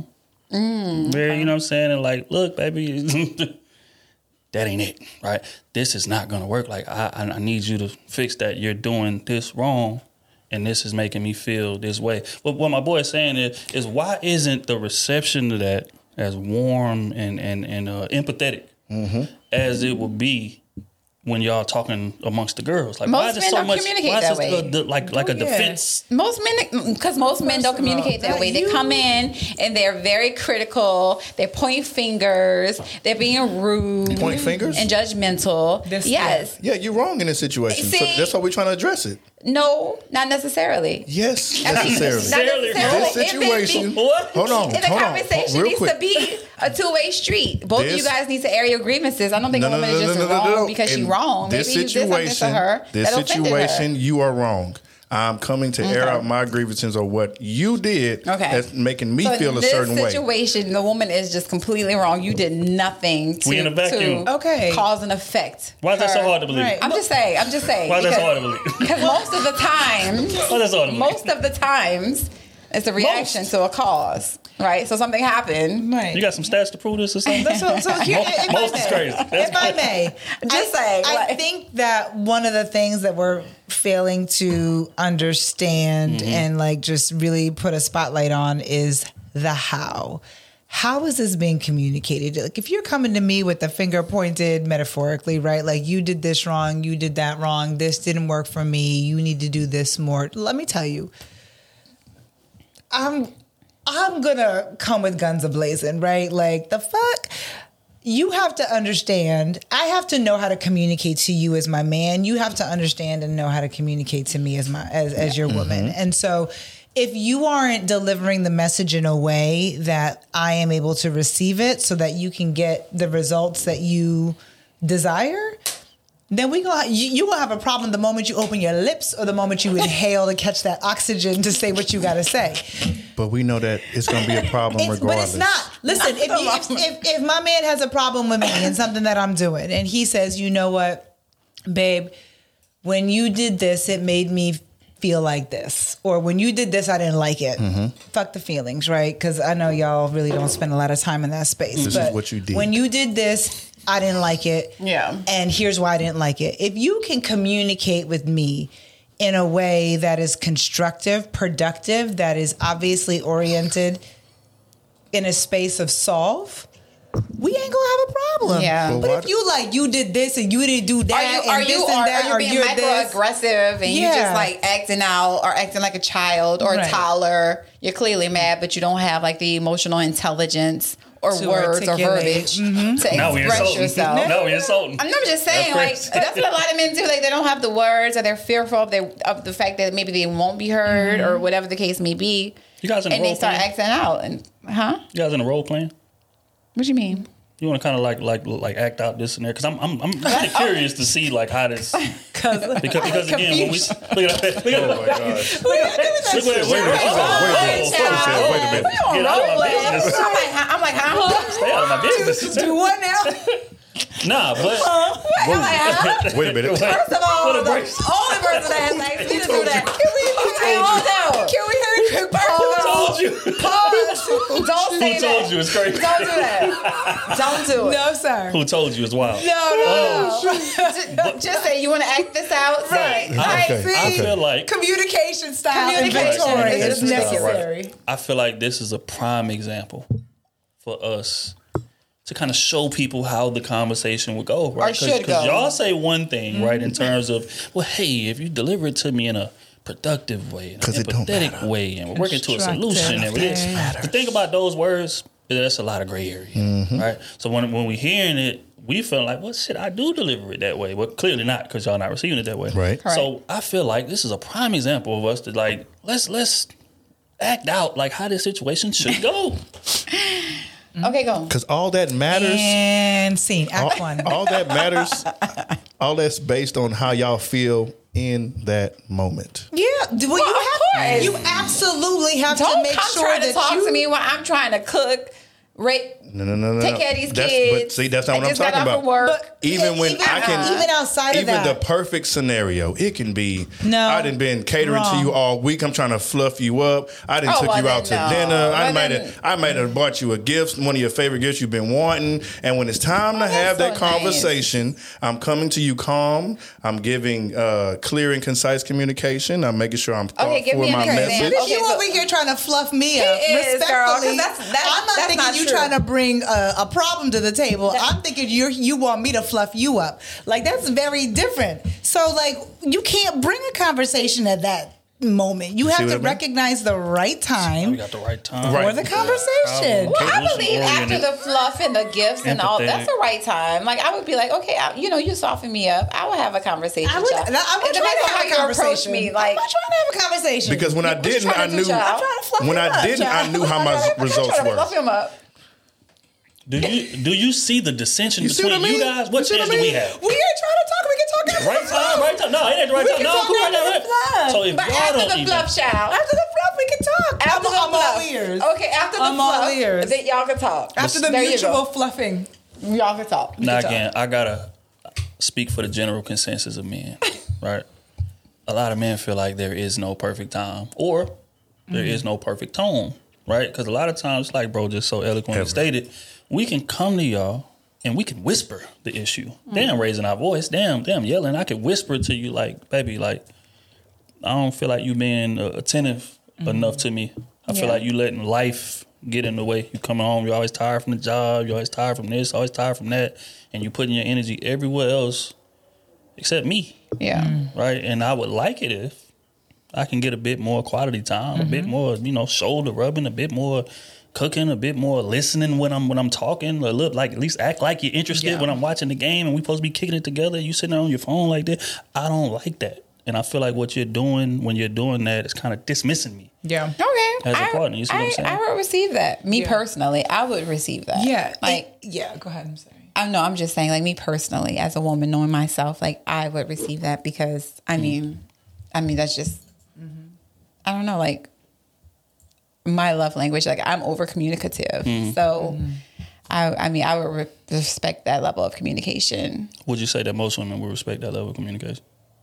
Mm, very, you know what I'm saying, and like, look, baby. That ain't it, right? This is not gonna work. Like I, I I need you to fix that. You're doing this wrong, and this is making me feel this way. But what my boy is saying is, is why isn't the reception to that as warm and and and uh, empathetic Mm-hmm. as it would be when y'all talking amongst the girls? Like Most why is it men so don't much? communicate Why is that this way. the- the- like like Oh, a yeah. defense? Most men, because most men don't First of all, communicate that that way. They you- come in and they're very critical. They point fingers. They're being rude. Point fingers? and judgmental. This- yes. Yeah, you're wrong in this situation. So See? that's why we're trying to address it. No, not necessarily. Yes, I think- necessarily. not Necessarily. necessarily. This If it situation. be- What? Hold on, And the hold on. conversation Real needs quick. to be a two-way street. Both of This- you guys need to air your grievances. I don't think a woman is just wrong because she's In wrong. Maybe this you did something to situation, her This that offended her. situation, you are wrong. I'm coming to air Okay. out my grievances or what you did Okay. that's making me So feel in a this certain way. situation, the woman is just completely wrong. You did nothing to, We in a vacuum. to Okay. cause an effect. Why is that so her. hard to believe? Right. I'm just saying. I'm just saying. Why is that so because- hard to believe? Because most of the times, Why is that so hard to believe? most of the times, it's a reaction Most. to a cause, right? So something happened. Right. You got some stats to prove this or something? So, so here, if Most I is may, crazy. That's if I may, Just I, saying, I like- think that one of the things that we're failing to understand Mm-hmm. and like just really put a spotlight on is the how. How is this being communicated? Like, if you're coming to me with the finger pointed metaphorically, right? Like, you did this wrong, you did that wrong, this didn't work for me, you need to do this more. Let me tell you, I'm I'm gonna come with guns a-blazing, right? Like, the fuck? You have to understand, I have to know how to communicate to you as my man. You have to understand and know how to communicate to me as my as, as your woman. And so if you aren't delivering the message in a way that I am able to receive it so that you can get the results that you desire, then we gonna you, you gonna have a problem the moment you open your lips or the moment you inhale to catch that oxygen to say what you gotta say. But we know that it's gonna be a problem It's, regardless. but it's not. Listen, if, you, if, if if my man has a problem with me and something that I'm doing, and he says, you know what, babe, when you did this, it made me feel like this, or when you did this, I didn't like it. Mm-hmm. Fuck the feelings, right? Because I know y'all really don't spend a lot of time in that space. This but is what you did. When you did this, I didn't like it. Yeah. And here's why I didn't like it. If you can communicate with me in a way that is constructive, productive, that is obviously oriented in a space of solve, we ain't gonna have a problem. Yeah. Well, but why if you like, you did this and you didn't do that, Are you and are this you and are, that, are or you being you're this. microaggressive and you Yeah. just like acting out or acting like a child or Right. a toddler? You're clearly mad, but you don't have like the emotional intelligence or To words or articulate. verbiage Mm-hmm. to Now we're express insulting. yourself. No, we're insulting. I'm not just saying, like That's that's what a lot of men do. Like they don't have the words, or they're fearful of their of the fact that maybe they won't be heard, Mm-hmm. or whatever the case may be. You guys in a and role they start playing? acting out, and huh? You guys in a role playing? What do you mean? You want to kind of like like like act out this and there because I'm I'm I'm really curious to see like how this because because again when we look at that, look at Oh my gosh. look at that, Wait a minute. Wait a minute. Whoa, Wait a minute. Wait a minute. We Get on out of role my play. business. I'm like, I'm like, huh? stay out of my business. Do what now? Nah, but I'm like, huh? Wait a minute. First of all, What a the break. only person that has asked me to do that. Can we hold on? Can we hear a quick who pause? told you? Pause. Don't say Who that. told you it's crazy? Don't do that. Don't do it. No, sir. Who told you it's wild? No, no, no. Just, just say you want to act this out. Right. Right. Okay. See? I feel like Communication style Communication. inventory Right. is Right. necessary. I feel like this is a prime example for us to kind of show people how the conversation would go, right? Or should go. Y'all say one thing, right, in terms of, well, hey, if you deliver it to me in a productive way, in an 'Cause it don't empathetic matter. way, and we're working to a Constructive. solution, and this. The thing about those words, that's a lot of gray area, Mm-hmm. right? So when when we hearing it, we feel like, well, shit, I do deliver it that way. Well, clearly not, because y'all not receiving it that way. Right. So I feel like this is a prime example of us to like, let's let's act out like how this situation should go. Okay, go. Because all that matters, And scene. all, Act one. all that matters, all that's based on how y'all feel in that moment. Yeah. Well, you, of have, course. you absolutely have Don't to make come sure trying that to talk you to me while I'm trying to cook, rate, No, no, no, no. take no. care of these That's- kids. But see, that's not I what I'm just got talking off about. of work. But Even when even, I can, even outside of even that, the perfect scenario, it can be. No. I done been catering Wrong. to you all week. I'm trying to fluff you up. I done Oh, took well, you out to then no. dinner. I Well, might then- have, I might have bought you a gift, one of your favorite gifts you've been wanting. And when it's time to have that that's so nice. conversation, I'm coming to you calm. I'm giving uh, clear and concise communication. I'm making sure I'm thoughtful give me with an my example. message. if Okay, you so- over here trying to fluff me up, is, girl, 'cause respectfully, that's- that's- I'm not that's thinking not you true. trying to bring a, a problem to the table. I'm thinking you you want me to fluff you up. Like that's very different. So like you can't bring a conversation at that moment. You see have what to I mean? recognize the right We time got the right time. Right. for the conversation. Well, I Solution believe after oriented. the fluff and the gifts and all, Empathetic. that's the right time. Like I would be like, okay, I, you know, you soften me up. I would have a conversation. I would, y'all. I'm It not trying depends to on have how a you approach conversation. me. I'm Like, not trying to have a conversation. Because when I What you didn't, trying I to do, knew. child? I'm trying to fluff When him I up, didn't, I child. knew how my I'm trying results to were. fluff him up. Do you do you see the dissension You see between what I you mean? guys? What You see chance what I do we mean? have? We ain't trying to talk. We can talk after Right the time, fluff. right time. No, it ain't the right We time. can No, talk cool, right after now, the right. fluff. So if But y'all after don't the even, fluff, child. After the fluff, we can talk. After I'm, the I'm fluff. all ears. Okay, after the I'm all fluff, ears. then y'all can talk. After the There you mutual go. fluffing. Y'all can talk. We now can talk. again, I gotta speak for the general consensus of men, right? A lot of men feel like there is no perfect time, or there is no perfect tone, right? Because a lot of times, like bro just so eloquently Ever. stated, we can come to y'all and we can whisper the issue. Damn, raising our voice. Damn, damn, yelling. I can whisper to you like, baby, like, I don't feel like you being uh, attentive enough to me. I feel Yeah. like you letting life get in the way. You coming home, you're always tired from the job. You're always tired from this, always tired from that. And you putting your energy everywhere else except me, Yeah. right? And I would like it if I can get a bit more quality time, a bit more, you know, shoulder rubbing, a bit more cooking, a bit more listening when I'm when I'm talking, or look like at least act like you're interested Yeah. when I'm watching the game and we supposed to be kicking it together. You sitting there on your phone like that. I don't like that, and I feel like what you're doing when you're doing that is kind of dismissing me. Yeah. Okay. As a I, partner, you see what I'm I, saying? I would receive that. Me Yeah. personally, I would receive that. Yeah. Like, it- yeah. Go ahead. I'm sorry. I know. I'm just saying, like me personally, as a woman, knowing myself, like I would receive that because I mean, mm. I mean that's just, mm-hmm. I don't know, like my love language. Like I'm over communicative, mm. so mm. I, I mean, I would re- respect that level of communication. Would you say that most women would respect that level of communication?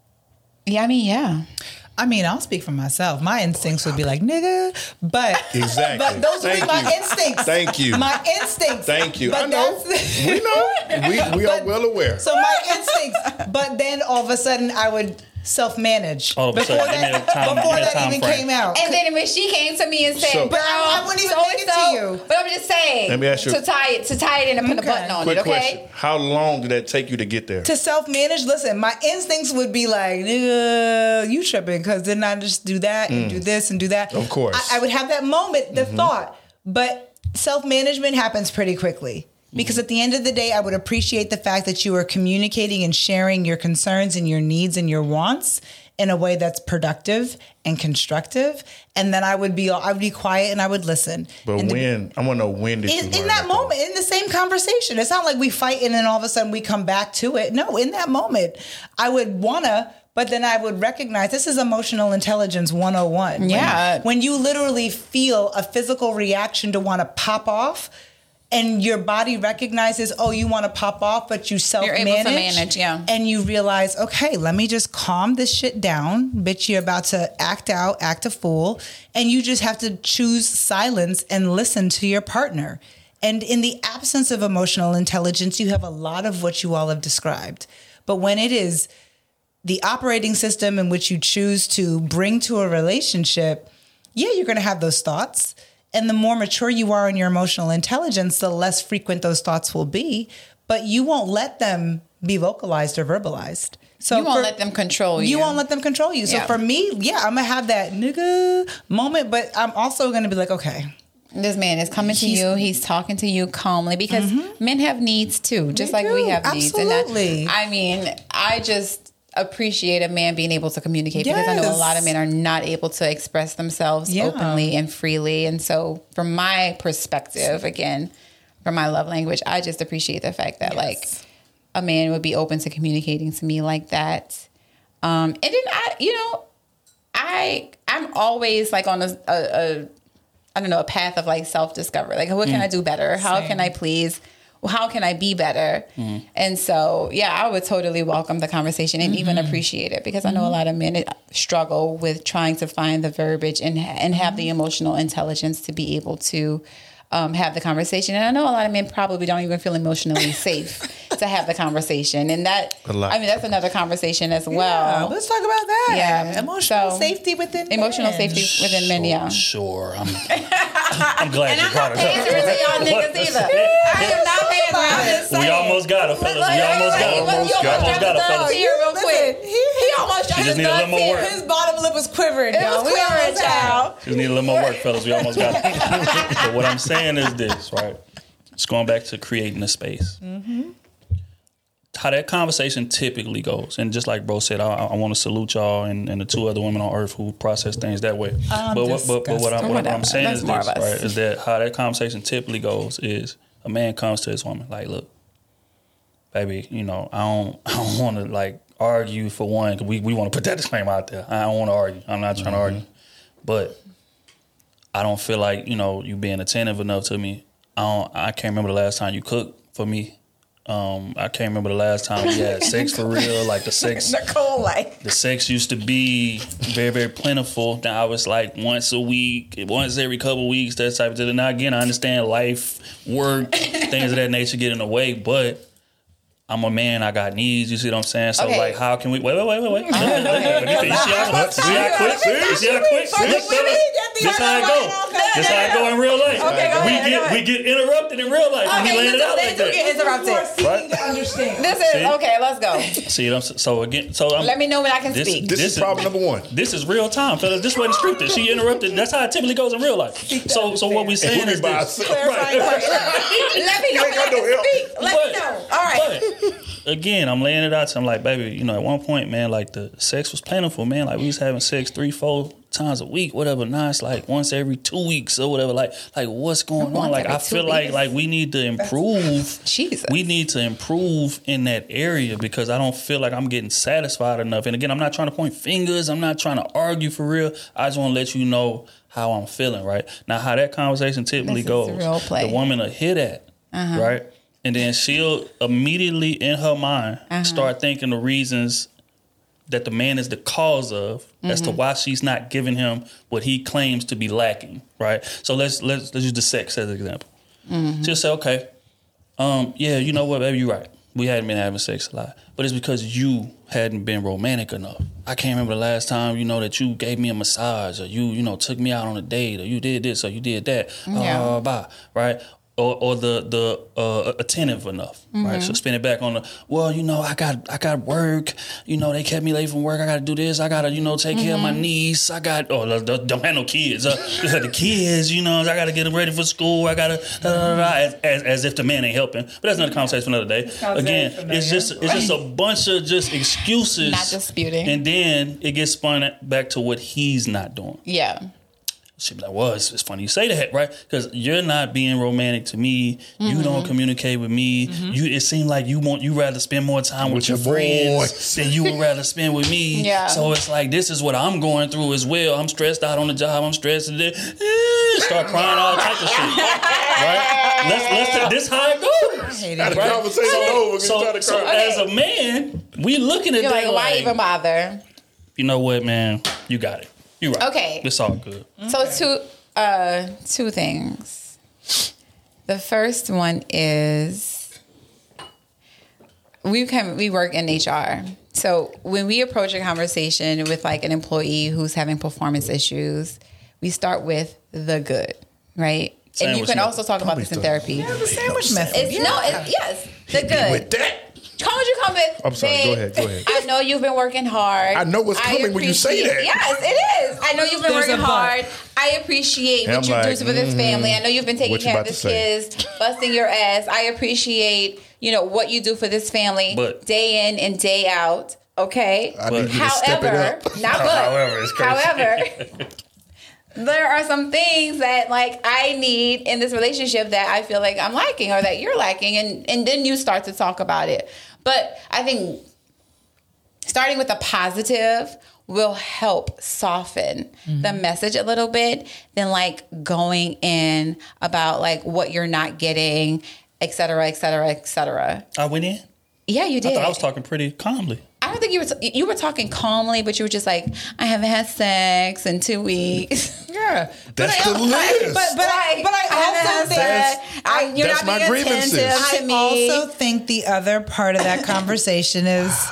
Yeah, I mean, yeah. I mean, I'll speak for myself. My instincts would be like, nigga, but exactly. But those Thank would be my you. instincts. Thank you. My instincts. Thank you. But I know. We know. We we but, are well aware. So my instincts. But then all of a sudden, I would self-manage all of a before sudden, that, time, before that even frame. came out. And then when she came to me and said, So, "Girl, but I, I wouldn't even so make it so, to you." But I'm just saying, Let me ask you to tie it to tie it in and put Okay. a button on Quick it. Okay. question. How long did that take you to get there? To self-manage, listen, my instincts would be like, nigga, you tripping, because didn't I just do that and do this and do that? Of course. I, I would have that moment, the mm-hmm. thought, but self-management happens pretty quickly. Because at the end of the day, I would appreciate the fact that you are communicating and sharing your concerns and your needs and your wants in a way that's productive and constructive. And then I would be I would be quiet and I would listen. But and when, I want to know when did you in, learn in that that moment, in the same conversation. It's not like we fight and then all of a sudden we come back to it. No, in that moment, I would wanna, but then I would recognize this is emotional intelligence one oh one. Yeah. When, when you literally feel a physical reaction to want to pop off, and your body recognizes, oh, you want to pop off, but you self-manage. You're able to manage, yeah. And you realize, okay, let me just calm this shit down. Bitch, you're about to act out, act a fool. And you just have to choose silence and listen to your partner. And in the absence of emotional intelligence, you have a lot of what you all have described. But when it is the operating system in which you choose to bring to a relationship, yeah, you're going to have those thoughts. And the more mature you are in your emotional intelligence, the less frequent those thoughts will be. But you won't let them be vocalized or verbalized. So you won't for, let them control you. You won't let them control you. So Yeah. for me, yeah, I'm going to have that nigga moment. But I'm also going to be like, okay. This man is coming to He's- you. He's talking to you calmly because Mm-hmm. men have needs too, just They like we do. have needs. Absolutely. And I, I mean, I just appreciate a man being able to communicate because I know a Yes. lot of men are not able to express themselves Yeah. openly and freely. And so, from my perspective, again, from my love language, I just appreciate the fact that Yes. like a man would be open to communicating to me like that. Um, and then I, you know, I I'm always like on a, a, a I don't know, a path of like self-discovery. Like, what can I do better? How Same. can I please? How can I be better? Mm-hmm. And so, yeah, I would totally welcome the conversation and even appreciate it because I know a lot of men struggle with trying to find the verbiage and and have the emotional intelligence to be able to um, have the conversation. And I know a lot of men probably don't even feel emotionally safe to have the conversation. And that, A lot. I mean, that's another conversation as Yeah, well. let's talk about that. Yeah. Emotional So, safety within Emotional men. safety within men, yeah. Sure. I'm, I'm glad And you I'm brought not it paying up. attention to y'all niggas either. I am not paying attention. We almost got it, fellas. We almost got it. Almost got it. Almost got it, fellas. Here real quick. Listen, He almost She just need a little more work. His bottom lip was quivering, It y'all. was We quivering, almost had- child. Just need a little more work, fellas. We almost got it. But what I'm saying is this, right? It's going back to creating a space. Mm-hmm. How that conversation typically goes. And just like bro said, I, I want to salute y'all and, and the two other women on earth who process things that way. I'm but, what, but, but what, I'm, what I'm disgusted. saying That's is more this, of us. right? Is that how that conversation typically goes is a man comes to his woman like, look, baby, you know, I don't I don't want to like argue for one. 'Cause we, we want to put that disclaimer out there. I don't want to argue. I'm not trying to argue. But I don't feel like, you know, you being attentive enough to me. I don't, I can't remember the last time you cooked for me. Um, I can't remember the last time we had sex for real. Like the sex, Nicole, like. the sex used to be very, very plentiful. Now it's like once a week, once every couple of weeks, that type of thing. Now again, I understand life, work, things of that nature get in the way, but I'm a man. I got needs. You see what I'm saying? So Okay. like, how can we? Wait, wait, wait, wait, wait. You see how you see how quick? You see how quick? Look, fellas, this how it go. This how it go in real life. Okay, go we ahead, get go ahead. we get interrupted in real life. and we Okay, laying it so out they like do that. get interrupted. Right? To understand. This is, See? okay, let's go. See what I'm s- so again? So I'm, Let me know when I can This- speak. This, This is is- problem number one. This is real time, fellas. This wasn't scripted. She interrupted. That's how it typically goes in real life. So so what we saying And we is by this. ourselves. Clarifying question. Let me know ain't when I got no can help. speak. Let But- me know. All right. But again, I'm laying it out to him like, baby, you know, at one point, man, like the sex was plentiful, man. Like we was having sex three, four times a week, whatever. Now it's like once every two weeks or whatever. Like, like what's going Once on? Like, every I two feel like weeks. like we need to improve. Jesus. We need to improve in that area because I don't feel like I'm getting satisfied enough. And again, I'm not trying to point fingers. I'm not trying to argue for real. I just want to let you know how I'm feeling, right? Now, how that conversation typically This is goes, the real play. the woman will hit at, Uh-huh. right? And then she'll immediately in her mind Uh-huh. start thinking the reasons that the man is the cause of mm-hmm. as to why she's not giving him what he claims to be lacking, right? So let's let's let's use the sex as an example. Mm-hmm. She'll say, okay, um, yeah, you know what, baby, you're right. We hadn't been having sex a lot, but it's because you hadn't been romantic enough. I can't remember the last time, you know, that you gave me a massage or you, you know, took me out on a date or you did this or you did that, Yeah. uh, blah, right? Or, or the the uh, attentive enough, mm-hmm. right? So spin it back on the, well, you know, I got I got work, you know, they kept me late from work. I got to do this. I got to, you know, take mm-hmm. care of my niece. I got, oh, don't have no kids. Uh, the kids, you know, I got to get them ready for school. I got to, as, as as if the man ain't helping. But that's another conversation for another day. Again, it's just it's just a bunch of just excuses, Not disputing, and then it gets spun back to what he's not doing. Yeah. She'd be like, well, it's, it's funny you say that, right? Because you're not being romantic to me. Mm-hmm. You don't communicate with me. Mm-hmm. You. It seems like you want you rather spend more time with, with your, your friends than you would rather spend with me. Yeah. So it's like, this is what I'm going through as well. I'm stressed out on the job. I'm stressed. And then, eh, start crying all type of shit. Right? Let's, let's, this how it goes. I hate it. Right? The conversation so, over. So, to so cry. as a man, we looking at You're that like, why like, even bother? You know what, man? You got it. You right. Okay. It's all good. So two uh two things. The first one is we can we work in H R. So when we approach a conversation with like an employee who's having performance issues, we start with the good, right? Sandwich and you can method. also talk about this in therapy. Yeah, the sandwich method. It's, yeah. No, it's, yes, the Hit me good. with that. Come would you come with? I'm sorry, babe, go ahead, go ahead. I know you've been working hard. I know what's I coming when you say appreciate- that. Yes, it is. I know you've been There's working a but. hard. I appreciate And what I'm you're like, doing for this mm, family. I know you've been taking what you care of about to this say? kids, busting your ass. I appreciate, you know, what you do for this family But- day in and day out. Okay. I need you to step it However, up. not but. However, it's crazy. However, there are some things that like I need in this relationship that I feel like I'm lacking or that you're lacking, and and then you start to talk about it. But I think starting with a positive will help soften mm-hmm. the message a little bit than like going in about like what you're not getting, et cetera, et cetera, et cetera. I went in? Yeah, you did. I thought I was talking pretty calmly. I don't think you were t- you were talking calmly, but you were just like, I haven't had sex in two weeks. Yeah, That's but the I, list. But but I, but I, I haven't also had think sex. I, you're that's not my being grievances. attentive to I me. also think the other part of that conversation is,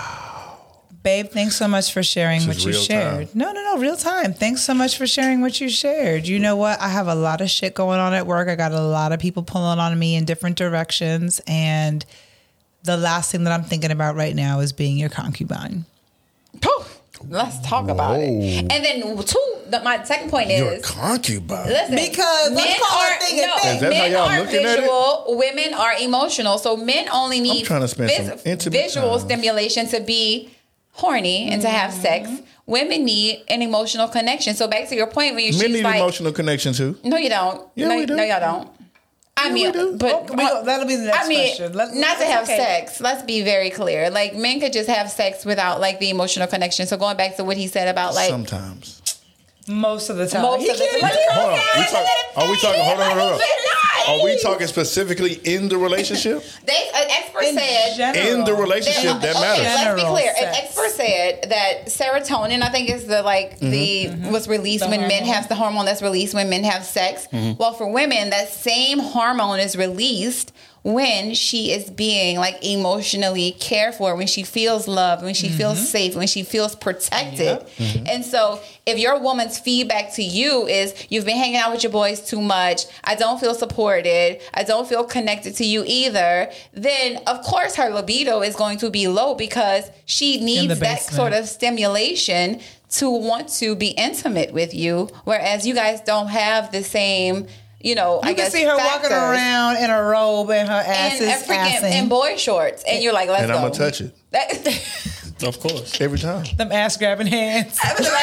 babe, thanks so much for sharing This what is you real shared. time. No, no, no, real time. Thanks so much for sharing what you shared. You know what? I have a lot of shit going on at work. I got a lot of people pulling on me in different directions, and the last thing that I'm thinking about right now is being your concubine. Poof. Let's talk about it. Whoa. And then two, the, my second point You're a is concubine. listen, Because let's men call are it thing a no, thing. Is that men how y'all are looking at it? visual, women are emotional. So men only need trying to spend some intimate visual time. stimulation to be horny and to have sex. Women need an emotional connection. So back to your point when you Men she's need like, emotional connection too. no, you don't. Yeah, no, we do. no, y'all don't. I Yeah, mean, we do. but Oh, we go- that'll be the next I mean, question. Let- not to it's have okay. sex. Let's be very clear. Like men could just have sex without like the emotional connection. So going back to what he said about like Sometimes. Most of the time. most He of the can't time. even- Hold on. We talk, are we talking? Hold on, hold on. Hold on. Not. Are we talking specifically in the relationship? They, an expert In said general. In the relationship, that okay, matters. let's be General clear. An sex. expert said that serotonin, I think, is the like the was released The when men hormone. have the hormone that's released when men have sex. Well, for women, that same hormone is released when she is being like emotionally cared for, when she feels loved, when she feels safe, when she feels protected. And so if your woman's feedback to you is you've been hanging out with your boys too much, I don't feel supported, I don't feel connected to you either, then of course her libido is going to be low because she needs that basement. sort of stimulation to want to be intimate with you, whereas you guys don't have the same, you know, I You can guess see her walking factors. around in a robe and her ass and, is a freaking assing. and boy shorts, and you're like, let's And go. I'm gonna touch it. That- Of course. Every time. Them ass grabbing hands.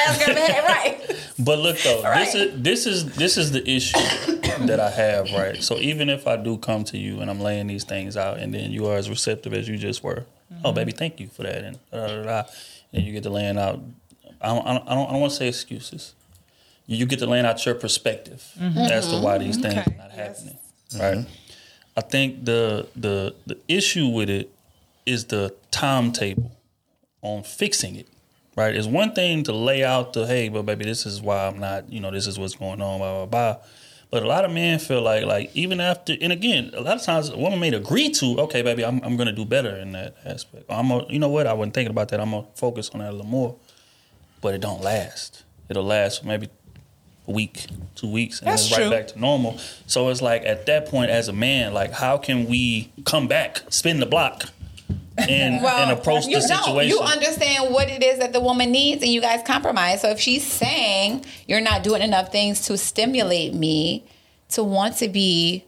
Right. But look though, Right. this is this is this is the issue that I have, right? So even if I do come to you and I'm laying these things out, and then you are as receptive as you just were, mm-hmm. oh baby, thank you for that, and da, da, da, and you get to laying out. I don't I don't, I don't, I don't want to say excuses. You get to laying out your perspective mm-hmm. as to why these things Okay. are not Yes. happening, right? Mm-hmm. I think the the the issue with it is the timetable on fixing it, right? It's one thing to lay out the, hey, but baby, this is why I'm not, you know, this is what's going on, blah, blah, blah. But a lot of men feel like, like even after, and again, a lot of times a woman may agree to, okay, baby, I'm, I'm going to do better in that aspect. I'm a, you know what? I wasn't thinking about that. I'm going to focus on that a little more. But it don't last. It'll last for maybe a week, two weeks, and That's it's right true. back to normal. So it's like at that point, as a man, like how can we come back, spin the block, and, and approach you the don't. situation? You understand what it is that the woman needs, and you guys compromise. So if she's saying you're not doing enough things to stimulate me to want to be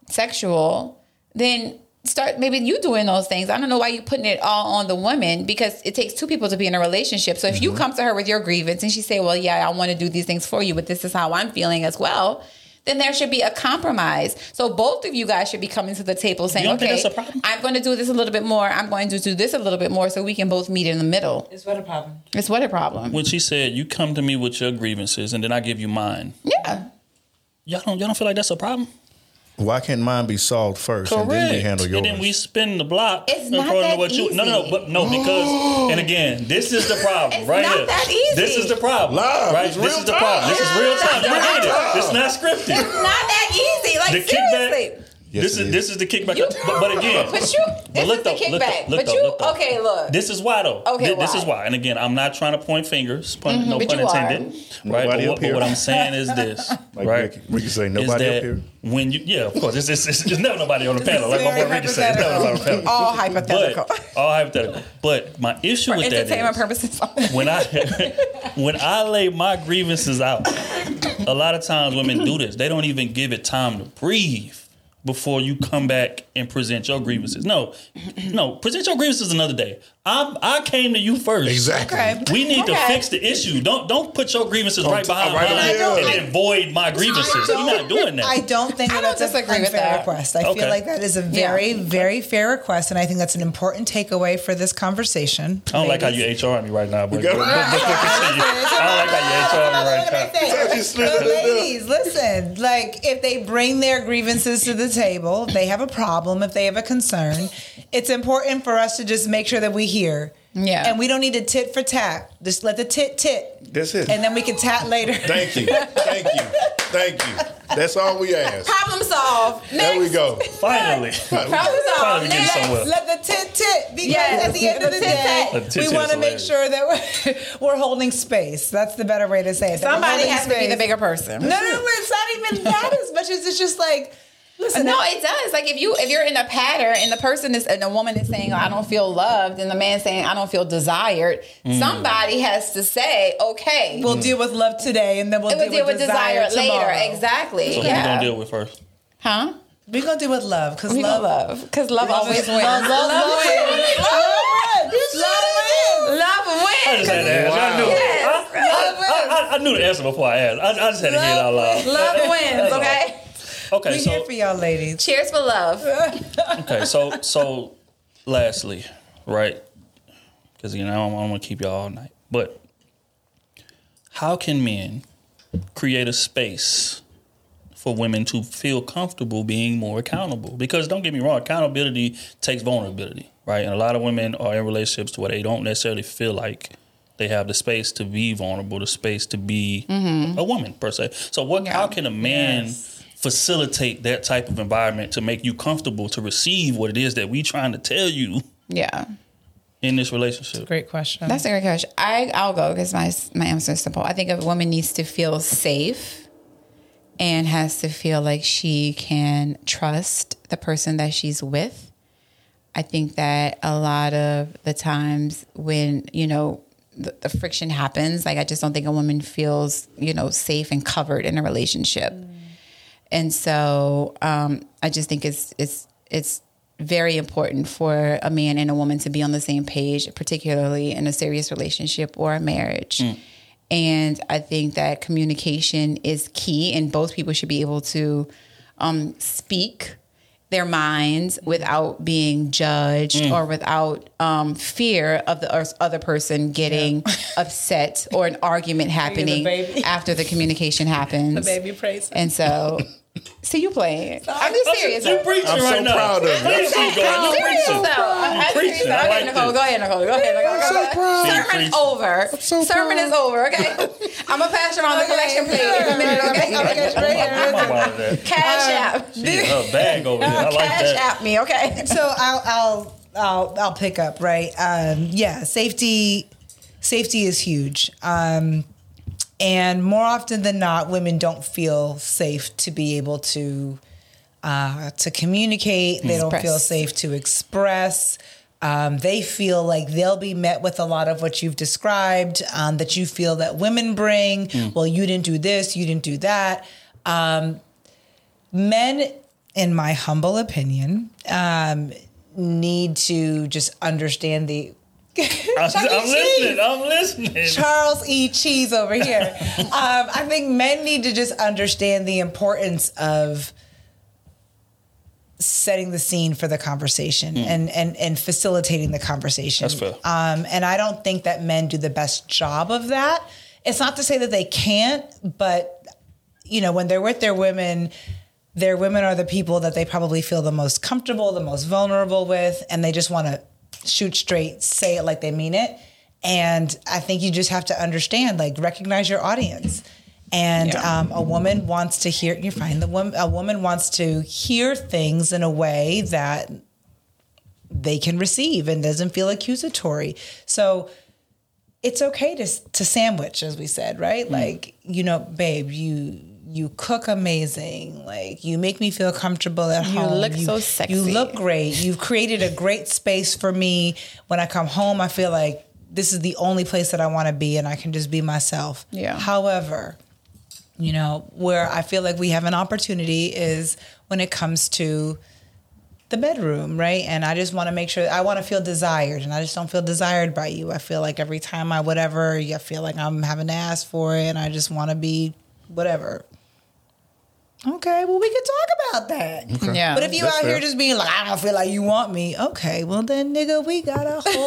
sexual, then start maybe you doing those things. I don't know why you're putting it all on the woman, because it takes two people to be in a relationship. So if Mm-hmm. you come to her with your grievance and she say, well, yeah, I want to do these things for you, but this is how I'm feeling as well, then there should be a compromise. So both of you guys should be coming to the table saying, You don't think okay, that's a problem? I'm going to do this a little bit more. I'm going to do this a little bit more, so we can both meet in the middle. It's what a problem. It's what a problem. When she said, you come to me with your grievances and then I give you mine. Yeah. Y'all don't y'all don't feel like that's a problem? Why can't mine be solved first and then we handle yours? And then we spin the block. It's not according that to what you, easy. No, no, no, but no, because and again, this is the problem, It's right not here. that easy. This is the problem, Live. right? It's This real is the time. problem. This is real time. You It's get real it. time. It's not scripted. It's not that easy. Like, The seriously. kickback. Yes, this it is, is. this is the kickback. You, but, but again, but you, this look is the though, look kickback. though, look but though, you, look though. okay, look. This is why though. Okay, Thi- this why? is why. And again, I'm not trying to point fingers, pun, no but pun you are. intended. Right. Nobody But up what, but here. what I'm saying is this, Like right? Ricky, Ricky say, is nobody that up here. When you, yeah, of course, it's, it's, it's, it's never nobody on the panel. Like my very boy Ricky said, it's never nobody on the panel. All hypothetical. But, all hypothetical. But my issue For with that entertainment is purposes. when I when I lay my grievances out, a lot of times women do this. They don't even give it time to breathe before you come back and present your grievances. No, no, present your grievances another day. I I came to you first. Exactly. Okay. We need Okay. to fix the issue. Don't don't put your grievances right behind right mine on and, here. then void my grievances. We're not doing that. I don't think I that don't that's an disagree with unfair that. request. I Okay. feel like that is a very, Yeah. very fair request, and I think that's an important takeaway for this conversation. I don't like how you H R me right now, but but- but- but continue. I don't like how you H R me right now. You slipped But it up. ladies, listen, like if they bring their grievances to the table, if they have a problem, if they have a concern, it's important for us to just make sure that we hear. Yeah. And we don't need to tit for tat. Just let the tit tit. That's it. And then we can tat later. Thank you. Thank you. Thank you. That's all we ask. Problem solved. Next. There we go. Finally. Problem Finally solved. we getting Next. somewhere. Let the tit tit. Because Yes. at the end of the The tit day, tat. The tit we tit want to is make hilarious. sure that we're, we're holding space. That's the better way to say it. that we're Somebody holding has to be space. the bigger person. No, no, it's not even that as much as it's just like, listen. No, it does. Like if you if you're in a pattern and the person is and the woman is saying, oh, I don't feel loved, and the man saying, I don't feel desired, Mm. somebody has to say, okay, We'll deal with love today, and then we'll, we'll deal, with desire, later. tomorrow. Exactly. So who you yeah. gonna deal with first? Huh? We're gonna deal with love because We love, love love because love, always wins. Love, love, love wins. Love wins. Love wins. Love I wins. just had to ask. I knew. Yes. I, I, I, I knew the answer before I asked. I, I just had to hear it out loud. Love wins. Okay. Okay, We're here so for y'all, ladies. Cheers for love. okay, so so lastly, right? Because you know I don't want to keep y'all all night, but how can men create a space for women to feel comfortable being more accountable? Because don't get me wrong, accountability takes vulnerability, right? And a lot of women are in relationships to where they don't necessarily feel like they have the space to be vulnerable, the space to be a woman per se. So what? How can a man facilitate that type of environment to make you comfortable to receive what it is that we trying to tell you Yeah. in this relationship? Great question. That's a great question. I, I'll go because my, my answer is simple. I think a woman needs to feel safe and has to feel like she can trust the person that she's with. I think that a lot of the times when, you know, the, the friction happens, like I just don't think a woman feels, you know, safe and covered in a relationship. Mm. And so um, I just think it's it's it's very important for a man and a woman to be on the same page, particularly in a serious relationship or a marriage. Mm. And I think that communication is key, and both people should be able to um, speak their minds without being judged mm. or without um, fear of the other person getting yeah. upset or an argument happening the after the communication happens. The baby prays. And so... See you playing. I'm just serious. You're preaching I'm right so now. proud of you. I'm so I'm serious though. I'm serious. Preaching. I Okay, like Nicole. this. Go ahead, Nicole. Go ahead. Nicole. I'm so proud. Sermon over. so Sermon proud. is over. Okay. I'm gonna pass around the collection plate in a minute. Okay. I'm about that. Cash app. She her bag over there. I like Cash that. app me. Okay. So I'll I'll I'll I'll pick up, right? Um, yeah, safety safety is huge. Um, and more often than not, women don't feel safe to be able to uh, to communicate. They don't Express. feel safe to express. Um, they feel like they'll be met with a lot of what you've described, um, that you feel that women bring. Mm. Well, you didn't do this, you didn't do that. Um, men, in my humble opinion, um, need to just understand the... I'm, I'm listening. I'm listening. Charles E. Cheese over here. um, I think men need to just understand the importance of setting the scene for the conversation mm. and, and, and facilitating the conversation. That's fair. Um, and I don't think that men do the best job of that. It's not to say that they can't, but, you know, when they're with their women, their women are the people that they probably feel the most comfortable, the most vulnerable with, and they just want to shoot straight, say it like they mean it. And I think you just have to understand, like, recognize your audience. And yeah. um, a woman wants to hear, you're fine, the woman, a woman wants to hear things in a way that they can receive and doesn't feel accusatory. So it's okay to to sandwich, as we said, right? Mm. Like, you know, babe, you you cook amazing. Like, you make me feel comfortable at you home. Look you look so sexy. You look great. You've created a great space for me. When I come home, I feel like this is the only place that I want to be, and I can just be myself. Yeah. However, you know, where I feel like we have an opportunity is when it comes to the bedroom, right? And I just want to make sure, I want to feel desired, and I just don't feel desired by you. I feel like every time I whatever, I feel like I'm having to ask for it, and I just want to be whatever. Okay, well, we can talk about that. Okay. Yeah. But if you That's out fair. here just being like, I don't feel like you want me, okay, well then, nigga, we got a whole,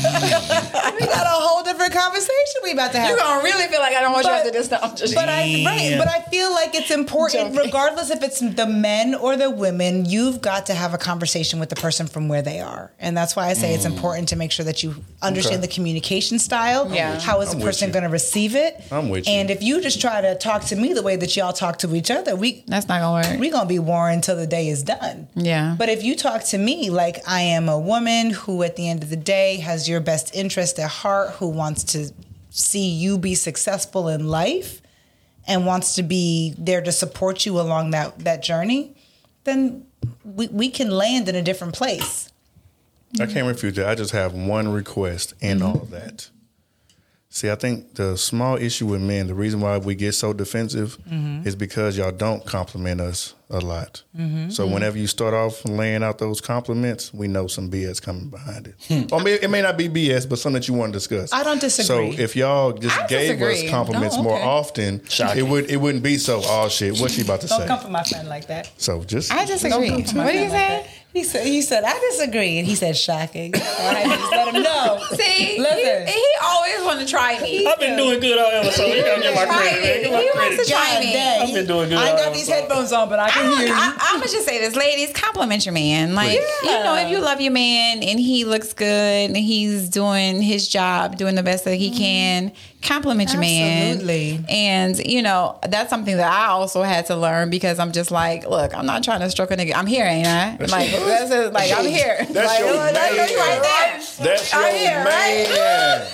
we got a whole different conversation we about to have. You're gonna really feel like I don't want But- you after this. No, I'm just But I right, but I feel like it's important, Joking. regardless if it's the men or the women. You've got to have a conversation with the person from where they are, and that's why I say it's important to make sure that you understand Okay. the communication style. Yeah. How is I'm the with person you. going to receive it? I'm with you. And if you just try to talk to me the way that y'all talk to each other, we That's not gonna work. we gonna be warring until the day is done. Yeah. But if you talk to me like I am a woman who at the end of the day has your best interest at heart, who wants to see you be successful in life and wants to be there to support you along that, that journey, then we, we can land in a different place. I can't refute that. I just have one request in Mm-hmm. all of that. See, I think the small issue with men, the reason why we get so defensive Mm-hmm. is because y'all don't compliment us a lot. Mm-hmm. So whenever you start off laying out those compliments, we know some B S coming behind it. Or may, it may not be B S, but something that you want to discuss. I don't disagree. So if y'all just I gave disagree. us compliments Oh, more okay. often, Shocking. it would it wouldn't be so, oh shit, what's she about to Don't say? come for my friend like that. So just I disagree. Don't come to What do me. you say? He said, he said, I disagree. And he said, shocking. All right, just let him know. See, Listen. he, he always want to try me. I've been doing good all episode. You gotta give my Try credit. man. it. Give my He wants credit. to try God me. dang. I've been doing good I ain't all got these episode. headphones on, but I can hear you. I, I'm gonna just say this, ladies, compliment your man. Like, Please. you know, if you love your man and he looks good and he's doing his job, doing the best that he can, compliment your Absolutely. man. And you know, that's something that I also had to learn because I'm just like, look, I'm not trying to stroke a nigga. I'm here, ain't I? Like, that's it, like I'm here. That's like, your look, that's man. you right there. That's I'm your here, right? man.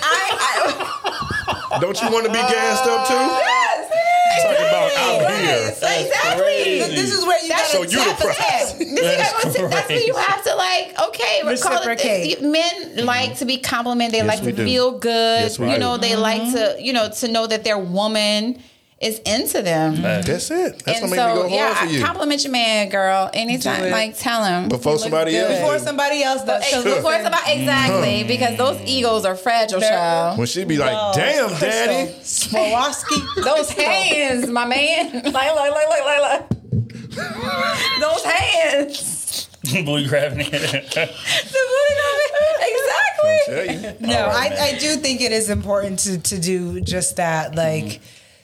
I, Don't you want to be gassed up too? I yes. Talk about out Yes, here. exactly. crazy. This is where you That's gotta So you the tap a prize. tap. This is That's what- that's what you crazy. have to like. Okay, call it- Reciprocate. Men like to be complimented. They Yes, like we to do. feel good. Yes, we you do. know, they like to you know to know that their woman is into them. That's it. That's and what so, made me go yeah, hard for you. Compliment your man, girl. Anytime, like tell him Before somebody else. Before somebody else does. Hey, before somebody, exactly, because those egos are fragile, child. When she be like, damn, daddy. Swarovski. Those hands, my man. Like, like, like, like, like, like. Those hands. Booty grabbing it. The booty grabbing. Exactly. No, right, I, I do think it is important to, to do just that. Like,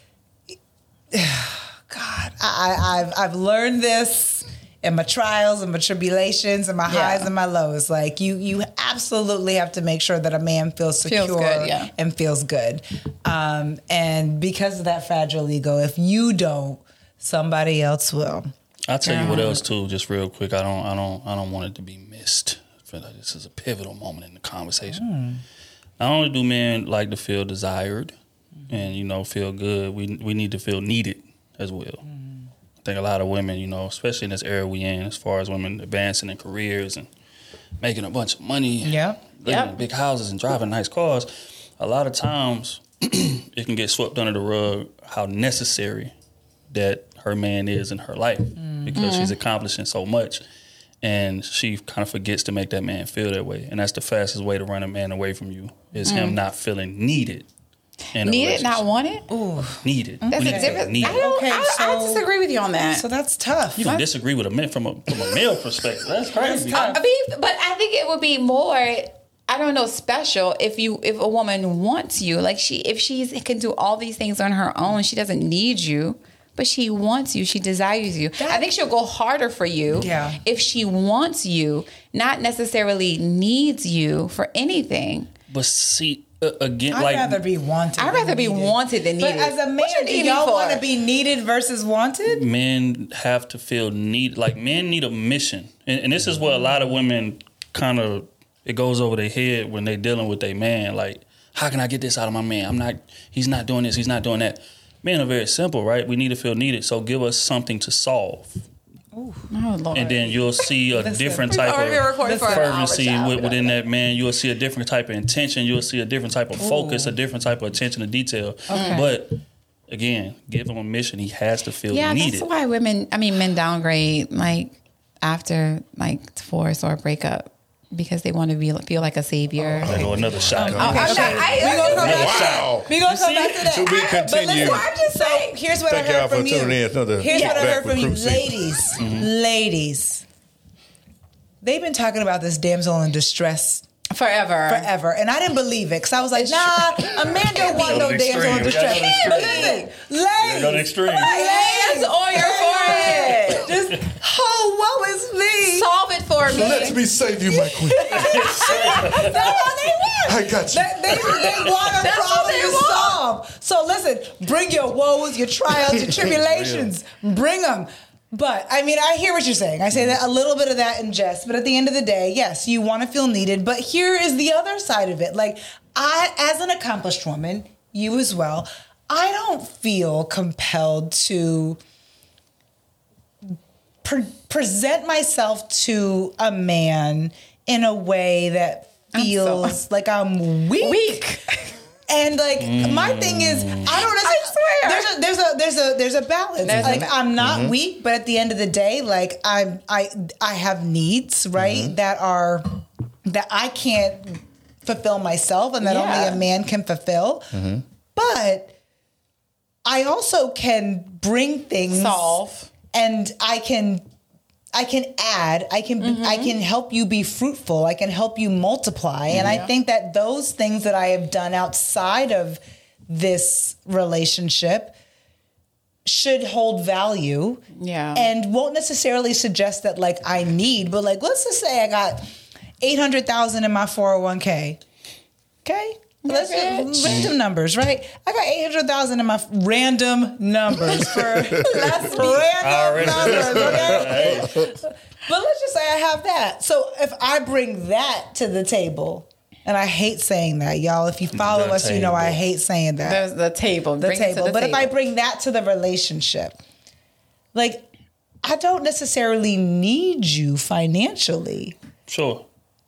God, I, I've I've learned this in my trials and my tribulations and my Yeah. highs and my lows. Like, you you absolutely have to make sure that a man feels secure Feels good, yeah. and feels good. Um, and because of that fragile ego, if you don't, somebody else will. I'll tell you what else too, just real quick. I don't I don't I don't want it to be missed. I feel like this is a pivotal moment in the conversation. Mm. Not only do men like to feel desired and, you know, feel good, we we need to feel needed as well. Mm. I think a lot of women, you know, especially in this era we in, as far as women advancing in careers and making a bunch of money, Yeah. living Yep. in big houses and driving nice cars, a lot of times it can get swept under the rug how necessary that her man is in her life Mm-hmm. because she's accomplishing so much, and she kind of forgets to make that man feel that way. And that's the fastest way to run a man away from you is him not feeling needed. In a Needed, not relationship. wanted. Needed. That's We a need to feel different. needed. I don't. Okay, I, I so- disagree with you on that. So that's tough. You can disagree with a man from a from a male perspective. That's crazy. I mean, but I think it would be more. I don't know, special if you if a woman wants you, like she if she can do all these things on her own, she doesn't need you, but she wants you, she desires you. I think she'll go harder for you Yeah. if she wants you, not necessarily needs you for anything. But see, uh, again, I'd like rather be wanted. I'd than rather be needed. wanted than needed. But as a man, What you do need me y'all for? want to be needed versus wanted? men have to feel need. Like men need a mission, and, and this is where a lot of women kind of it goes over their head when they're dealing with their man. Like, how can I get this out of my man? I'm not. He's not doing this. He's not doing that. Men are very simple, right? We need to feel needed. So give us something to solve. Oh, Lord. And then you'll see a different We've type already been of recording for an hour, fervency child. wi- within that man. You'll see a different type of intention. You'll see a different type of focus, a different type of attention to detail. But again, give him a mission. He has to feel Yeah, needed. that's why women, I mean, men downgrade like after like divorce or breakup because they want to be feel like a savior. There go another shot. Oh, I'm not, I, We gonna come back. Wow. We gonna come back to that. To be But continued. listen, I'm just saying. Here's what Thank I y'all heard for from you. tuning in. Another Here's what I Back heard with from you, Cruise Seat. ladies. Ladies, they've been talking about this damsel in distress forever. forever, and I didn't believe it because I was like, nah, Amanda don't want no Go to the damsel in extreme. We gotta distress. go to the But extreme. listen, Go to the ladies, extreme. Hands on your forehead. just oh, woe is me. Solve it for me. Let me save you, my queen. That's how they work. I got you. They, they, they want a That's what problem they to want. solve. So listen, bring your woes, your trials, your tribulations. Bring them. But I mean, I hear what you're saying. I say that a little bit of that in jest. But at the end of the day, yes, you want to feel needed. But here is the other side of it. Like I, as an accomplished woman, you as well, I don't feel compelled to pre- present myself to a man in a way that I'm so- feels like I'm weak. Weak. And like my thing is, I don't. I swear. There's a there's a there's a there's a balance. There's a like ba- I'm not weak, but at the end of the day, like I'm I I have needs, right? That are that I can't fulfill myself, and that Yeah. only a man can fulfill. But I also can bring things Solve. and I can I can add, I can I can help you be fruitful, I can help you multiply. And I think that those things that I have done outside of this relationship should hold value. Yeah. And won't necessarily suggest that like I need, but like let's just say I got eight hundred thousand in my four oh one k. Okay? Let's just, random numbers, right? I got eight hundred thousand in my f- random numbers for let's random numbers, okay? But let's just say I have that. So if I bring that to the table, and I hate saying that, y'all. If you follow The us, you know I table. hate saying that. There's the table. The Bring it to table. the But if I table. bring that to the relationship, like I don't necessarily need you financially. Sure.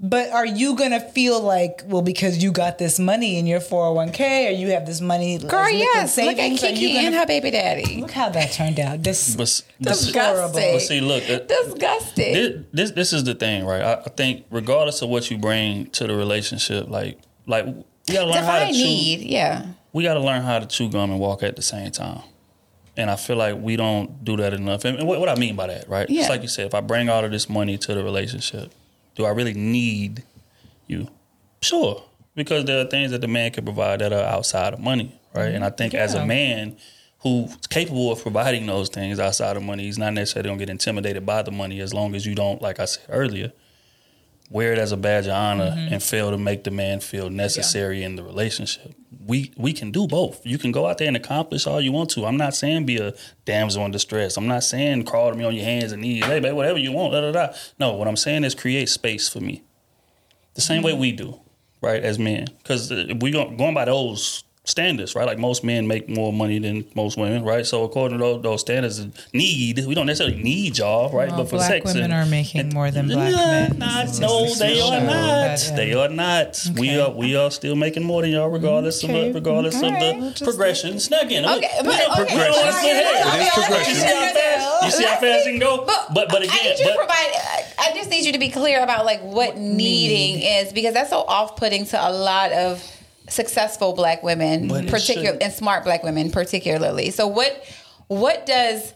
But are you gonna feel like, well, because you got this money in your four oh one k, or you have this money, girl, yes, look at Kiki and her baby daddy. Look how that turned out. This but, disgusting. But see, look, uh, disgusting. This, this this is the thing, right? I, I think regardless of what you bring to the relationship, like like we gotta learn Define how to chew. need, yeah. We gotta learn how to chew gum and walk at the same time. And I feel like we don't do that enough. And what, what I mean by that, right? Yeah. It's like you said, if I bring all of this money to the relationship, do I really need you? Sure. Because there are things that the man can provide that are outside of money, right? And I think yeah. as a man who's capable of providing those things outside of money, he's not necessarily going to get intimidated by the money as long as you don't, like I said earlier, wear it as a badge of honor mm-hmm. and fail to make the man feel necessary yeah. in the relationship. We we can do both. You can go out there and accomplish all you want to. I'm not saying be a damsel in distress. I'm not saying crawl to me on your hands and knees. Hey, babe, whatever you want. Da, da, da. No, what I'm saying is create space for me. The same mm-hmm. way we do, right, as men. Because we going by those standards, right? Like most men make more money than most women, right? So according to those, those standards, need we don't necessarily need y'all, right? Well, but for black sex, women and, are making and, more than black nah, men. Not, no, they are not. That, uh, they are not. Okay. We are we are still making more than y'all, regardless okay. of regardless okay. of the we'll progression. Now again, okay, we, but, we okay, progression. okay, it is progression. You see how fast, you see how fast it can go? But, but but again, I need you but, to provide. I just need you to be clear about like what needing need. is, because that's so off-putting to a lot of successful black women, particularly, and smart black women particularly. So what what does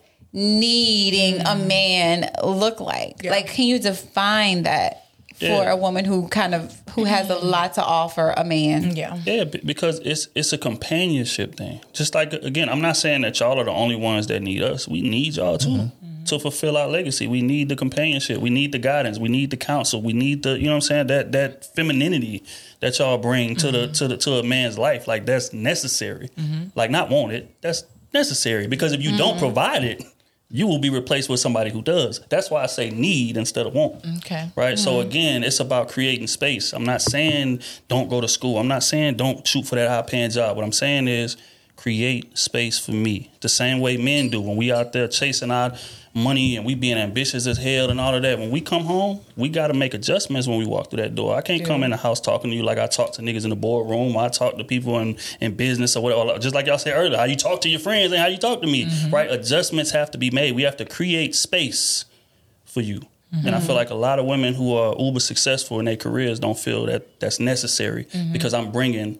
needing mm. a man look like? Yeah. Like, can you define that yeah. for a woman who kind of who has a lot to offer a man? Yeah, yeah, because it's it's a companionship thing. Just like, again, I'm not saying that y'all are the only ones that need us. We need y'all too. Mm-hmm. To fulfill our legacy. We need the companionship. We need the guidance. We need the counsel. We need the, you know what I'm saying, that that femininity that y'all bring to mm-hmm. the to the to a man's life. Like, that's necessary. Mm-hmm. Like, not want it. That's necessary. Because if you mm-hmm. don't provide it, you will be replaced with somebody who does. That's why I say need instead of want. Okay. Right? Mm-hmm. So again, it's about creating space. I'm not saying don't go to school. I'm not saying don't shoot for that high paying job. What I'm saying is create space for me. The same way men do when we out there chasing our money and we being ambitious as hell and all of that. When we come home, we got to make adjustments when we walk through that door. I can't yeah. come in the house talking to you like I talk to niggas in the boardroom. I talk to people in, in business or whatever. Just like y'all said earlier, how you talk to your friends and how you talk to me, mm-hmm. right? Adjustments have to be made. We have to create space for you. Mm-hmm. And I feel like a lot of women who are uber successful in their careers don't feel that that's necessary mm-hmm. because I'm bringing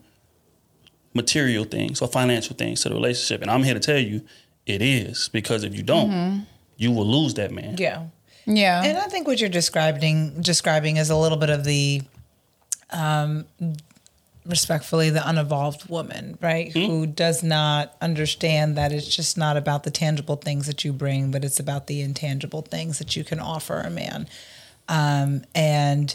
material things or financial things to the relationship. And I'm here to tell you it is, because if you don't, mm-hmm. you will lose that man. Yeah. Yeah. And I think what you're describing describing is a little bit of the, um, respectfully, the unevolved woman, right? Mm-hmm. Who does not understand that it's just not about the tangible things that you bring, but it's about the intangible things that you can offer a man. Um, and...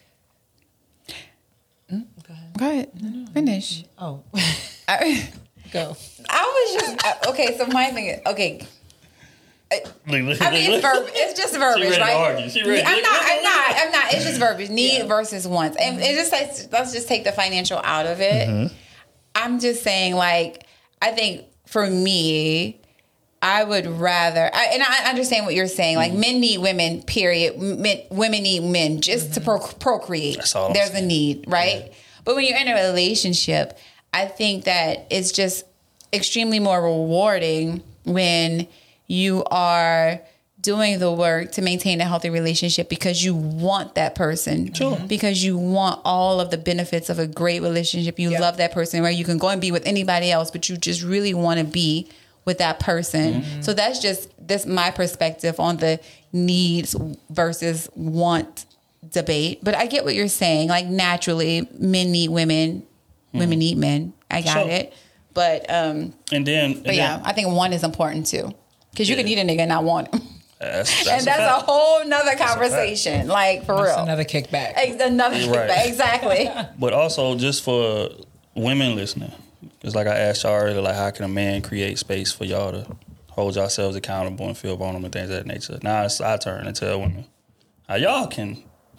Mm, go ahead. Go ahead. No, no. Finish. Oh. I, Go. I was just... Okay, so my thing is... Okay... I mean, it's verb. It's just verbiage, she ready right? To argue. She ready. I'm not. I'm not. I'm not. It's just verbiage. Need yeah. versus wants, and mm-hmm. it just like, let's just take the financial out of it. Mm-hmm. I'm just saying, like, I think for me, I would rather, I, and I understand what you're saying. Like, mm-hmm. men need women. Period. Men, women need men just mm-hmm. to pro- procreate. That's all I'm There's saying. a need, right? Yeah. But when you're in a relationship, I think that it's just extremely more rewarding when you are doing the work to maintain a healthy relationship because you want that person. Sure. Because you want all of the benefits of a great relationship. You yeah. love that person, where you can go and be with anybody else, but you just really want to be with that person. Mm-hmm. So that's just this my perspective on the needs versus want debate. But I get what you're saying. Like, naturally, men need women, mm-hmm. women need men. I got sure. it. But um, and then, and but yeah, then, I think one is important too. Because you yeah. can need a nigga and not want him. That's, that's and that's a, a whole nother conversation. Like, for that's real. Another kickback. Another right. kickback, exactly. But also, just for women listening, it's like I asked y'all earlier, like, how can a man create space for y'all to hold yourselves accountable and feel vulnerable and things of that nature? Now it's our turn to tell women how y'all can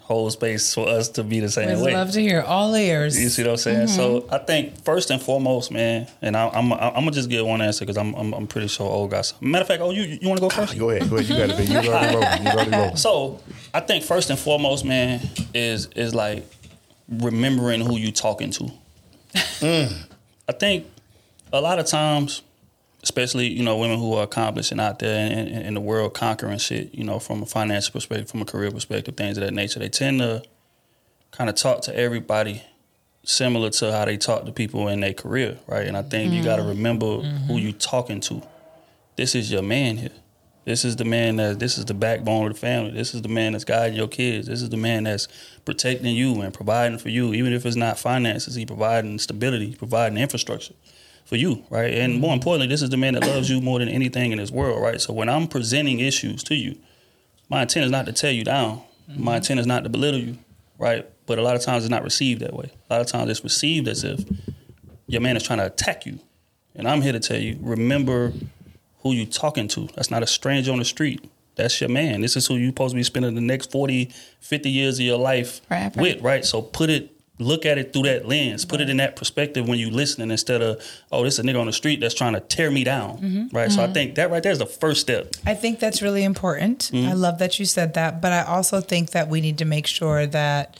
hold space for us to be the same We'd way. love to hear all ears. You see what I'm saying? Mm-hmm. So I think first and foremost, man, and I, I'm I'm gonna just get one answer because I'm, I'm I'm pretty sure old guys. Matter of fact, oh, you you want to go first? Go ahead, go ahead. You got to be. You already rolling. You already rolling. So I think first and foremost, man, is is like remembering who you talking to. Mm. I think a lot of times, especially, you know, women who are accomplishing out there in, in, in the world, conquering shit, you know, from a financial perspective, from a career perspective, things of that nature, they tend to kind of talk to everybody similar to how they talk to people in their career, right? And I think mm-hmm. you got to remember mm-hmm. who you talking to. This is your man here. This is the man that, this is the backbone of the family. This is the man that's guiding your kids. This is the man that's protecting you and providing for you. Even if it's not finances, he providing stability, he providing infrastructure for you, right? And mm-hmm. more importantly, this is the man that loves you more than anything in this world, right? So when I'm presenting issues to you, my intent is not to tear you down. Mm-hmm. My intent is not to belittle you, right? But a lot of times it's not received that way. A lot of times it's received as if your man is trying to attack you. And I'm here to tell you, remember who you talking to. That's not a stranger on the street. That's your man. This is who you're supposed to be spending the next forty, fifty years of your life right, right. with, right? So put it, look at it through that lens. Put it in that perspective when you're listening instead of, oh, this is a nigga on the street that's trying to tear me down, mm-hmm. right? Mm-hmm. So I think that right there is the first step. I think that's really important. Mm-hmm. I love that you said that. But I also think that we need to make sure that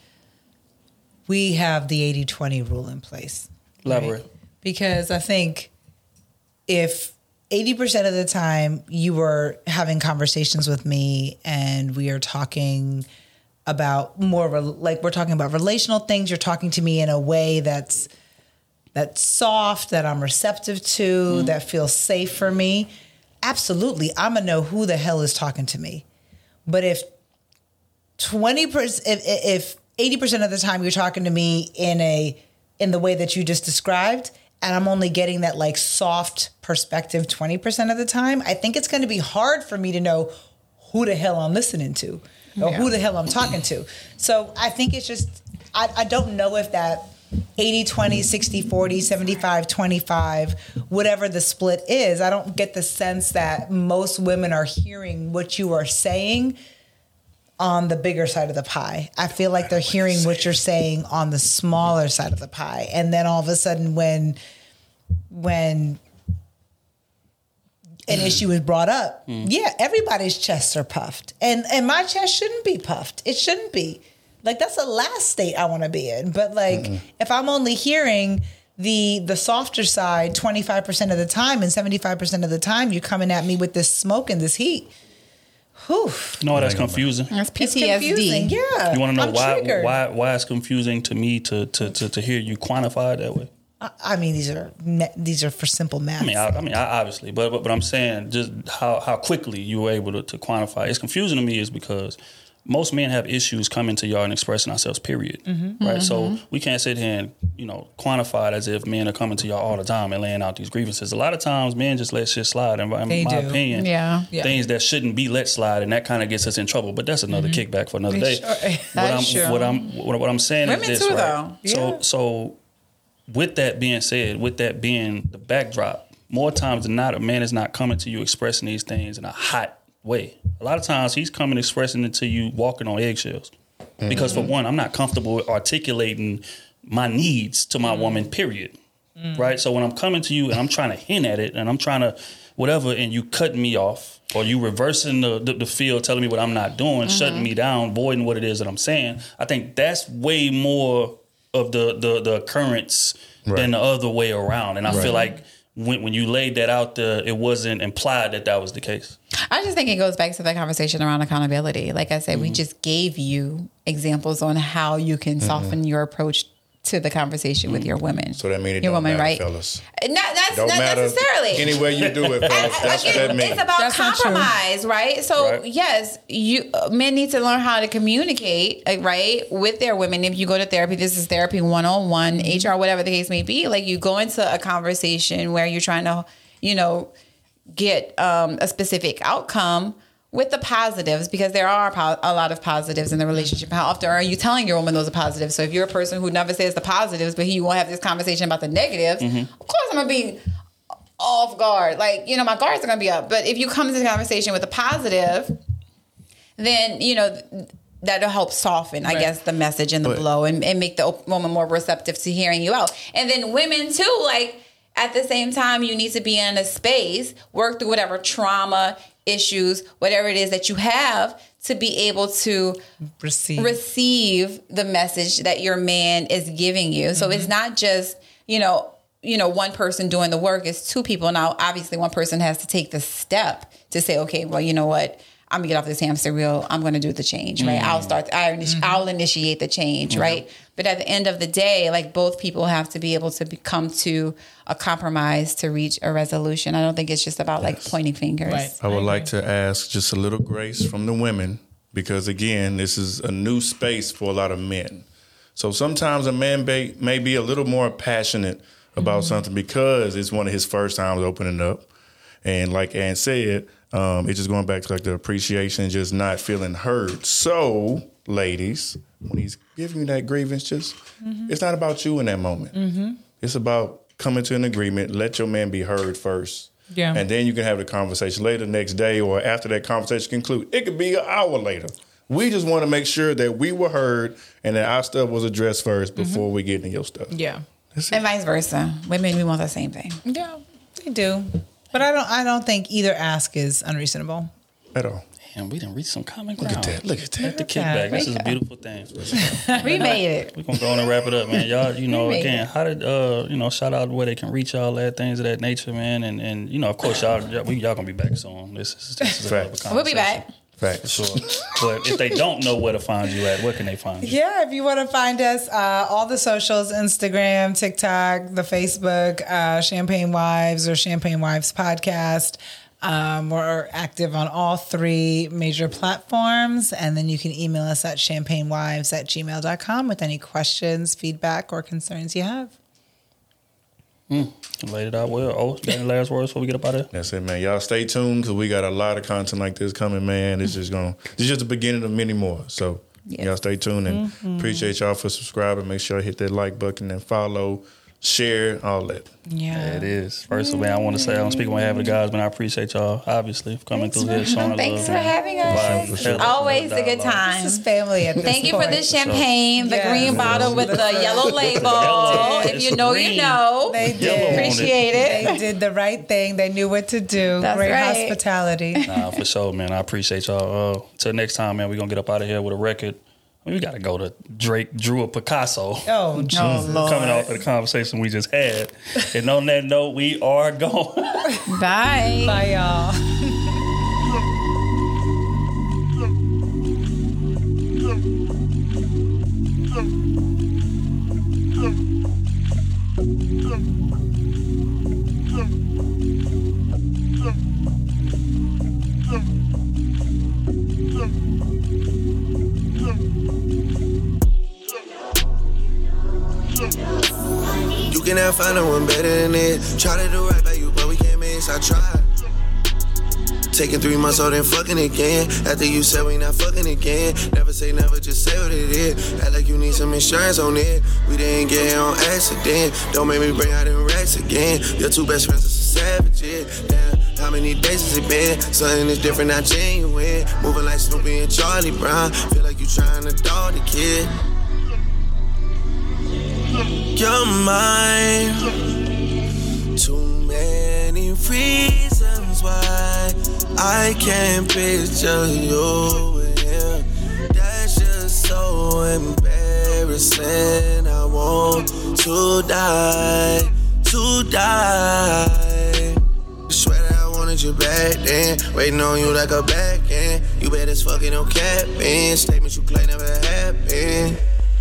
we have the eighty twenty rule in place. Elaborate. Right? Because I think if eighty percent of the time you were having conversations with me and we are talking about more like we're talking about relational things, you're talking to me in a way that's that's soft, that I'm receptive to, mm-hmm. that feels safe for me. Absolutely, I'm gonna know who the hell is talking to me. But if twenty percent, if, if eighty percent of the time you're talking to me in a in the way that you just described, and I'm only getting that like soft perspective twenty percent of the time, I think it's going to be hard for me to know who the hell I'm listening to or yeah. who the hell I'm talking to. So I think it's just, I, I don't know if that eighty twenty, sixty forty, seventy-five twenty-five, whatever the split is, I don't get the sense that most women are hearing what you are saying on the bigger side of the pie. I feel like they're hearing what you're saying on the smaller side of the pie. And then all of a sudden when when an issue is brought up, mm. yeah, everybody's chests are puffed. And and my chest shouldn't be puffed. It shouldn't be. Like, that's the last state I want to be in. But like, mm-mm. if I'm only hearing the the softer side twenty-five percent of the time and seventy-five percent of the time you're coming at me with this smoke and this heat, whew. No, that's confusing. That's P T S D. It's yeah. You want to know I'm why triggered. why why it's confusing to me to to to, to hear you quantify it that way? I, I mean, these are these are for simple math. I mean, I, I mean, I, obviously, but, but but I'm saying just how how quickly you were able to, to quantify. It's confusing to me is because most men have issues coming to y'all and expressing ourselves, period. Mm-hmm. Right? Mm-hmm. So we can't sit here and, you know, quantify it as if men are coming to y'all all the time and laying out these grievances. A lot of times men just let shit slide. And in they my do. opinion, yeah. Yeah. things that shouldn't be let slide, and that kind of gets us in trouble. But that's another mm-hmm. kickback for another day. Sure. What, I'm, sure. what I'm what, what I'm saying Women is this, too, right? though. Yeah. So so with that being said, with that being the backdrop, more times than not, a man is not coming to you expressing these things in a hot way. A lot of times he's coming expressing it to you walking on eggshells. Mm-hmm. Because for one, I'm not comfortable articulating my needs to my mm-hmm. woman, period. Mm-hmm. Right? So when I'm coming to you and I'm trying to hint at it and I'm trying to whatever, and you cutting me off or you reversing the, the, the field, telling me what I'm not doing, mm-hmm. shutting me down, voiding what it is that I'm saying, I think that's way more of the, the, the occurrence right. than the other way around. And I right. feel like When, when you laid that out there, it wasn't implied that that was the case. I just think it goes back to the conversation around accountability. Like I said, mm-hmm. we just gave you examples on how you can soften mm-hmm. your approach to the conversation mm-hmm. with your women. So that means it your don't woman, matter, right? fellas. Not, that's don't not matter necessarily. Any way you do it, fellas. That's what that means. It's about that's compromise, right? So right. yes, you uh, men need to learn how to communicate, uh, right, with their women. If you go to therapy, this is therapy one oh one, mm-hmm. H R, whatever the case may be. Like you go into a conversation where you're trying to, you know, get um, a specific outcome with the positives, because there are po- a lot of positives in the relationship. How often are you telling your woman those are positives? So if you're a person who never says the positives, but you won't have this conversation about the negatives, mm-hmm. of course I'm going to be off guard. Like, you know, my guards are going to be up. But if you come into the conversation with a positive, then, you know, that'll help soften, I Right. guess, the message and the But- blow and, and make the woman more receptive to hearing you out. And then women too, like at the same time, you need to be in a space, work through whatever trauma, issues, whatever it is that you have, to be able to Receive. receive the message that your man is giving you. So Mm-hmm. it's not just, you know, you know, one person doing the work. It's two people. Now, obviously one person has to take the step to say, okay, well, you know what? I'm gonna get off this hamster wheel. I'm gonna do the change, right? I'll start. I initi- I'll initiate the change, right? But at the end of the day, like both people have to be able to be, come to a compromise to reach a resolution. I don't think it's just about like pointing fingers. Right. I would like to ask just a little grace from the women, because again, this is a new space for a lot of men. So sometimes a man may, may be a little more passionate about mm-hmm. something because it's one of his first times opening up. And like Ann said, um, it's just going back to like the appreciation, just not feeling heard. So, ladies, when he's giving you that grievance, just mm-hmm. it's not about you in that moment. Mm-hmm. It's about coming to an agreement. Let your man be heard first. Yeah. And then you can have the conversation later the next day or after that conversation conclude. It could be an hour later. We just want to make sure that we were heard and that our stuff was addressed first before mm-hmm. we get into your stuff. Yeah. And vice versa. Women, we want the same thing. Yeah, they do. But I don't I don't think either ask is unreasonable. At all. And we didn't reach some common Look ground. at that. Look at that. At the kickback. This is a beautiful thing. We made it. We're going to go on and wrap it up, man. Y'all, you know, We made again, it. how did, uh, you know, shout out where they can reach y'all at, things of that nature, man. And, and you know, of course, y'all, y'all, we, y'all going to be back soon. This is, this is a hell of a conversation. We'll be back. Facts. Sure. But if they don't know where to find you at, where can they find you? Yeah, if you want to find us, uh, all the socials, Instagram, TikTok, the Facebook, uh, Champagne Wives or Champagne Wives Podcast. Um, we're active on all three major platforms. And then you can email us at champagnewives at gmail dot com with any questions, feedback, or concerns you have. Mm. Laid it out well. Oh, got any last words before we get up out of here? That's it, man. Y'all stay tuned because we got a lot of content like this coming, man. It's just going to, it's just the beginning of many more. So Yes. y'all stay tuned and Mm-hmm. appreciate y'all for subscribing. Make sure you hit that like button and follow, share, all that. Yeah. Yeah, it is. First of all, I want to say, I don't speak on behalf of the guys, but I appreciate y'all, obviously, for coming Thanks through here, for- showing the thanks love. for man. having us. Providing hell of Always a good dialogue. time. This is family at this Thank you for point. the champagne, the Yes. green bottle with the yellow label. Yellow. If you It's know, green. you know. They Yellow did. on it. Appreciate it. They did the right thing. They knew what to do. That's Great right. hospitality. Nah, for sure, man. I appreciate y'all. Uh, till next time, man, we're going to get up out of here with a record. We got to go to Drake, Drew, or Picasso. Oh, Jesus. Lord. Coming off of the conversation we just had. And on that note, we are gone. Bye. Bye, y'all. You cannot find no one better than it. Try to do right by you, but we can't miss. I tried. Taking three months old and fucking again. After you said we not fucking again. Never say never, just say what it is. Act like you need some insurance on it. We didn't get here on accident. Don't make me bring out them racks again. Your two best friends are some savages. Damn, how many days has it been? Something is different, not genuine. Moving like Snoopy and Charlie Brown. Feel like you trying to dog the kid. You're mine. Too many reasons why I can't picture you with him. That's just so embarrassing. I want to die, to die. I swear that I wanted you back then. Waiting on you like a back end. You bet it's fucking no cap in. Statements you claim never happened.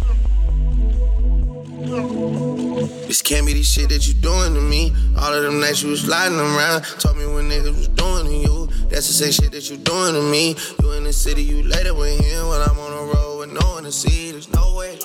This can't be the shit that you doing to me. All of them nights you was sliding around. Told me what niggas was doing to you. That's the same shit that you doing to me. You in the city, you later with him. While I'm on the road with no one to see. There's no way.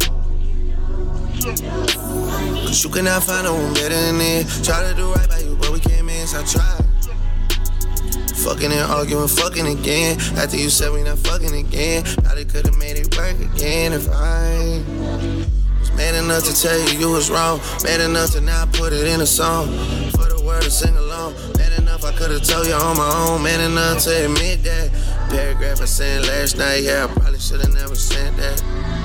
Cause you cannot find no one better than it. Try to do right by you, but we can't miss. I tried. Fucking and arguing, fucking again. After you said we not fucking again. Probably could've made it work again if I man enough to tell you you was wrong. Man enough to not put it in a song. For the word to sing along. Man enough I could've told you on my own. Man enough to admit that paragraph I sent last night, yeah, I probably should've never sent that.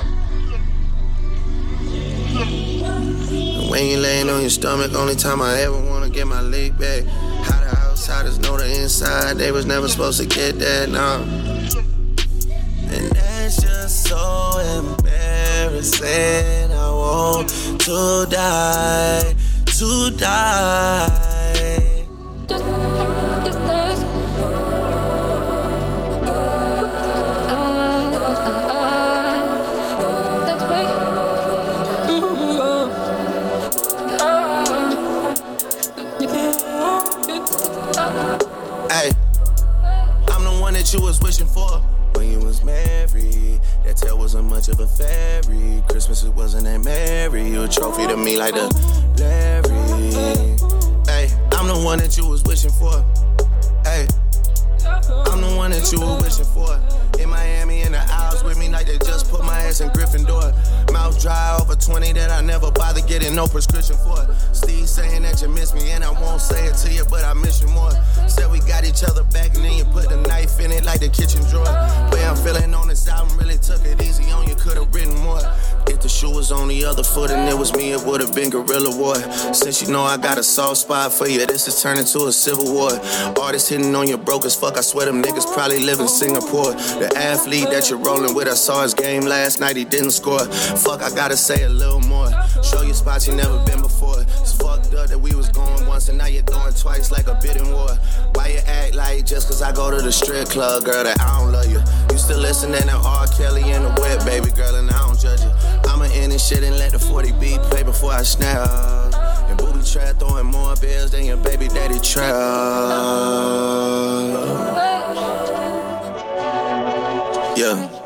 When you laying on your stomach, only time I ever wanna get my leg back. How the outsiders know the inside, they was never supposed to get that, nah. And that's just so embarrassing. I want to die, to die. Hey, I'm the one that you was wishing for when you was married. That tail wasn't much of a fairy. Christmas it wasn't that merry. You a trophy to me like the Larry. Hey, I'm the one that you was wishing for. Hey, I'm the one that you were wishing for. In Miami in the aisles with me like they just put my ass in Gryffindor. Mouth dry over twenty that I never bothered getting no prescription for. Steve saying that you miss me and I won't say it to you, but I miss you more. Said we got each other back and then you put the knife in it like the kitchen drawer. Way I'm feeling on this album really took it easy on you, could've written more. If the shoe was on the other foot and it was me, it would've been Guerrilla War. Since you know I got a soft spot for you, this is turning to a civil war. Artists hitting on you broke as fuck, I swear them niggas probably live in Singapore. The athlete that you're rolling with, I saw his game last night, he didn't score. Fuck, I gotta say a little more. Show you spots you never been before. It's fucked up that we was going once and now you're going twice like a bidding war. Why you act like just cause I go to the strip club, girl, that I don't love you? You still listening to R. Kelly in the whip, baby girl, and I don't judge you. I'ma end this shit and let the forty B play before I snap. And booby trap throwing more bills than your baby daddy trap. Yeah.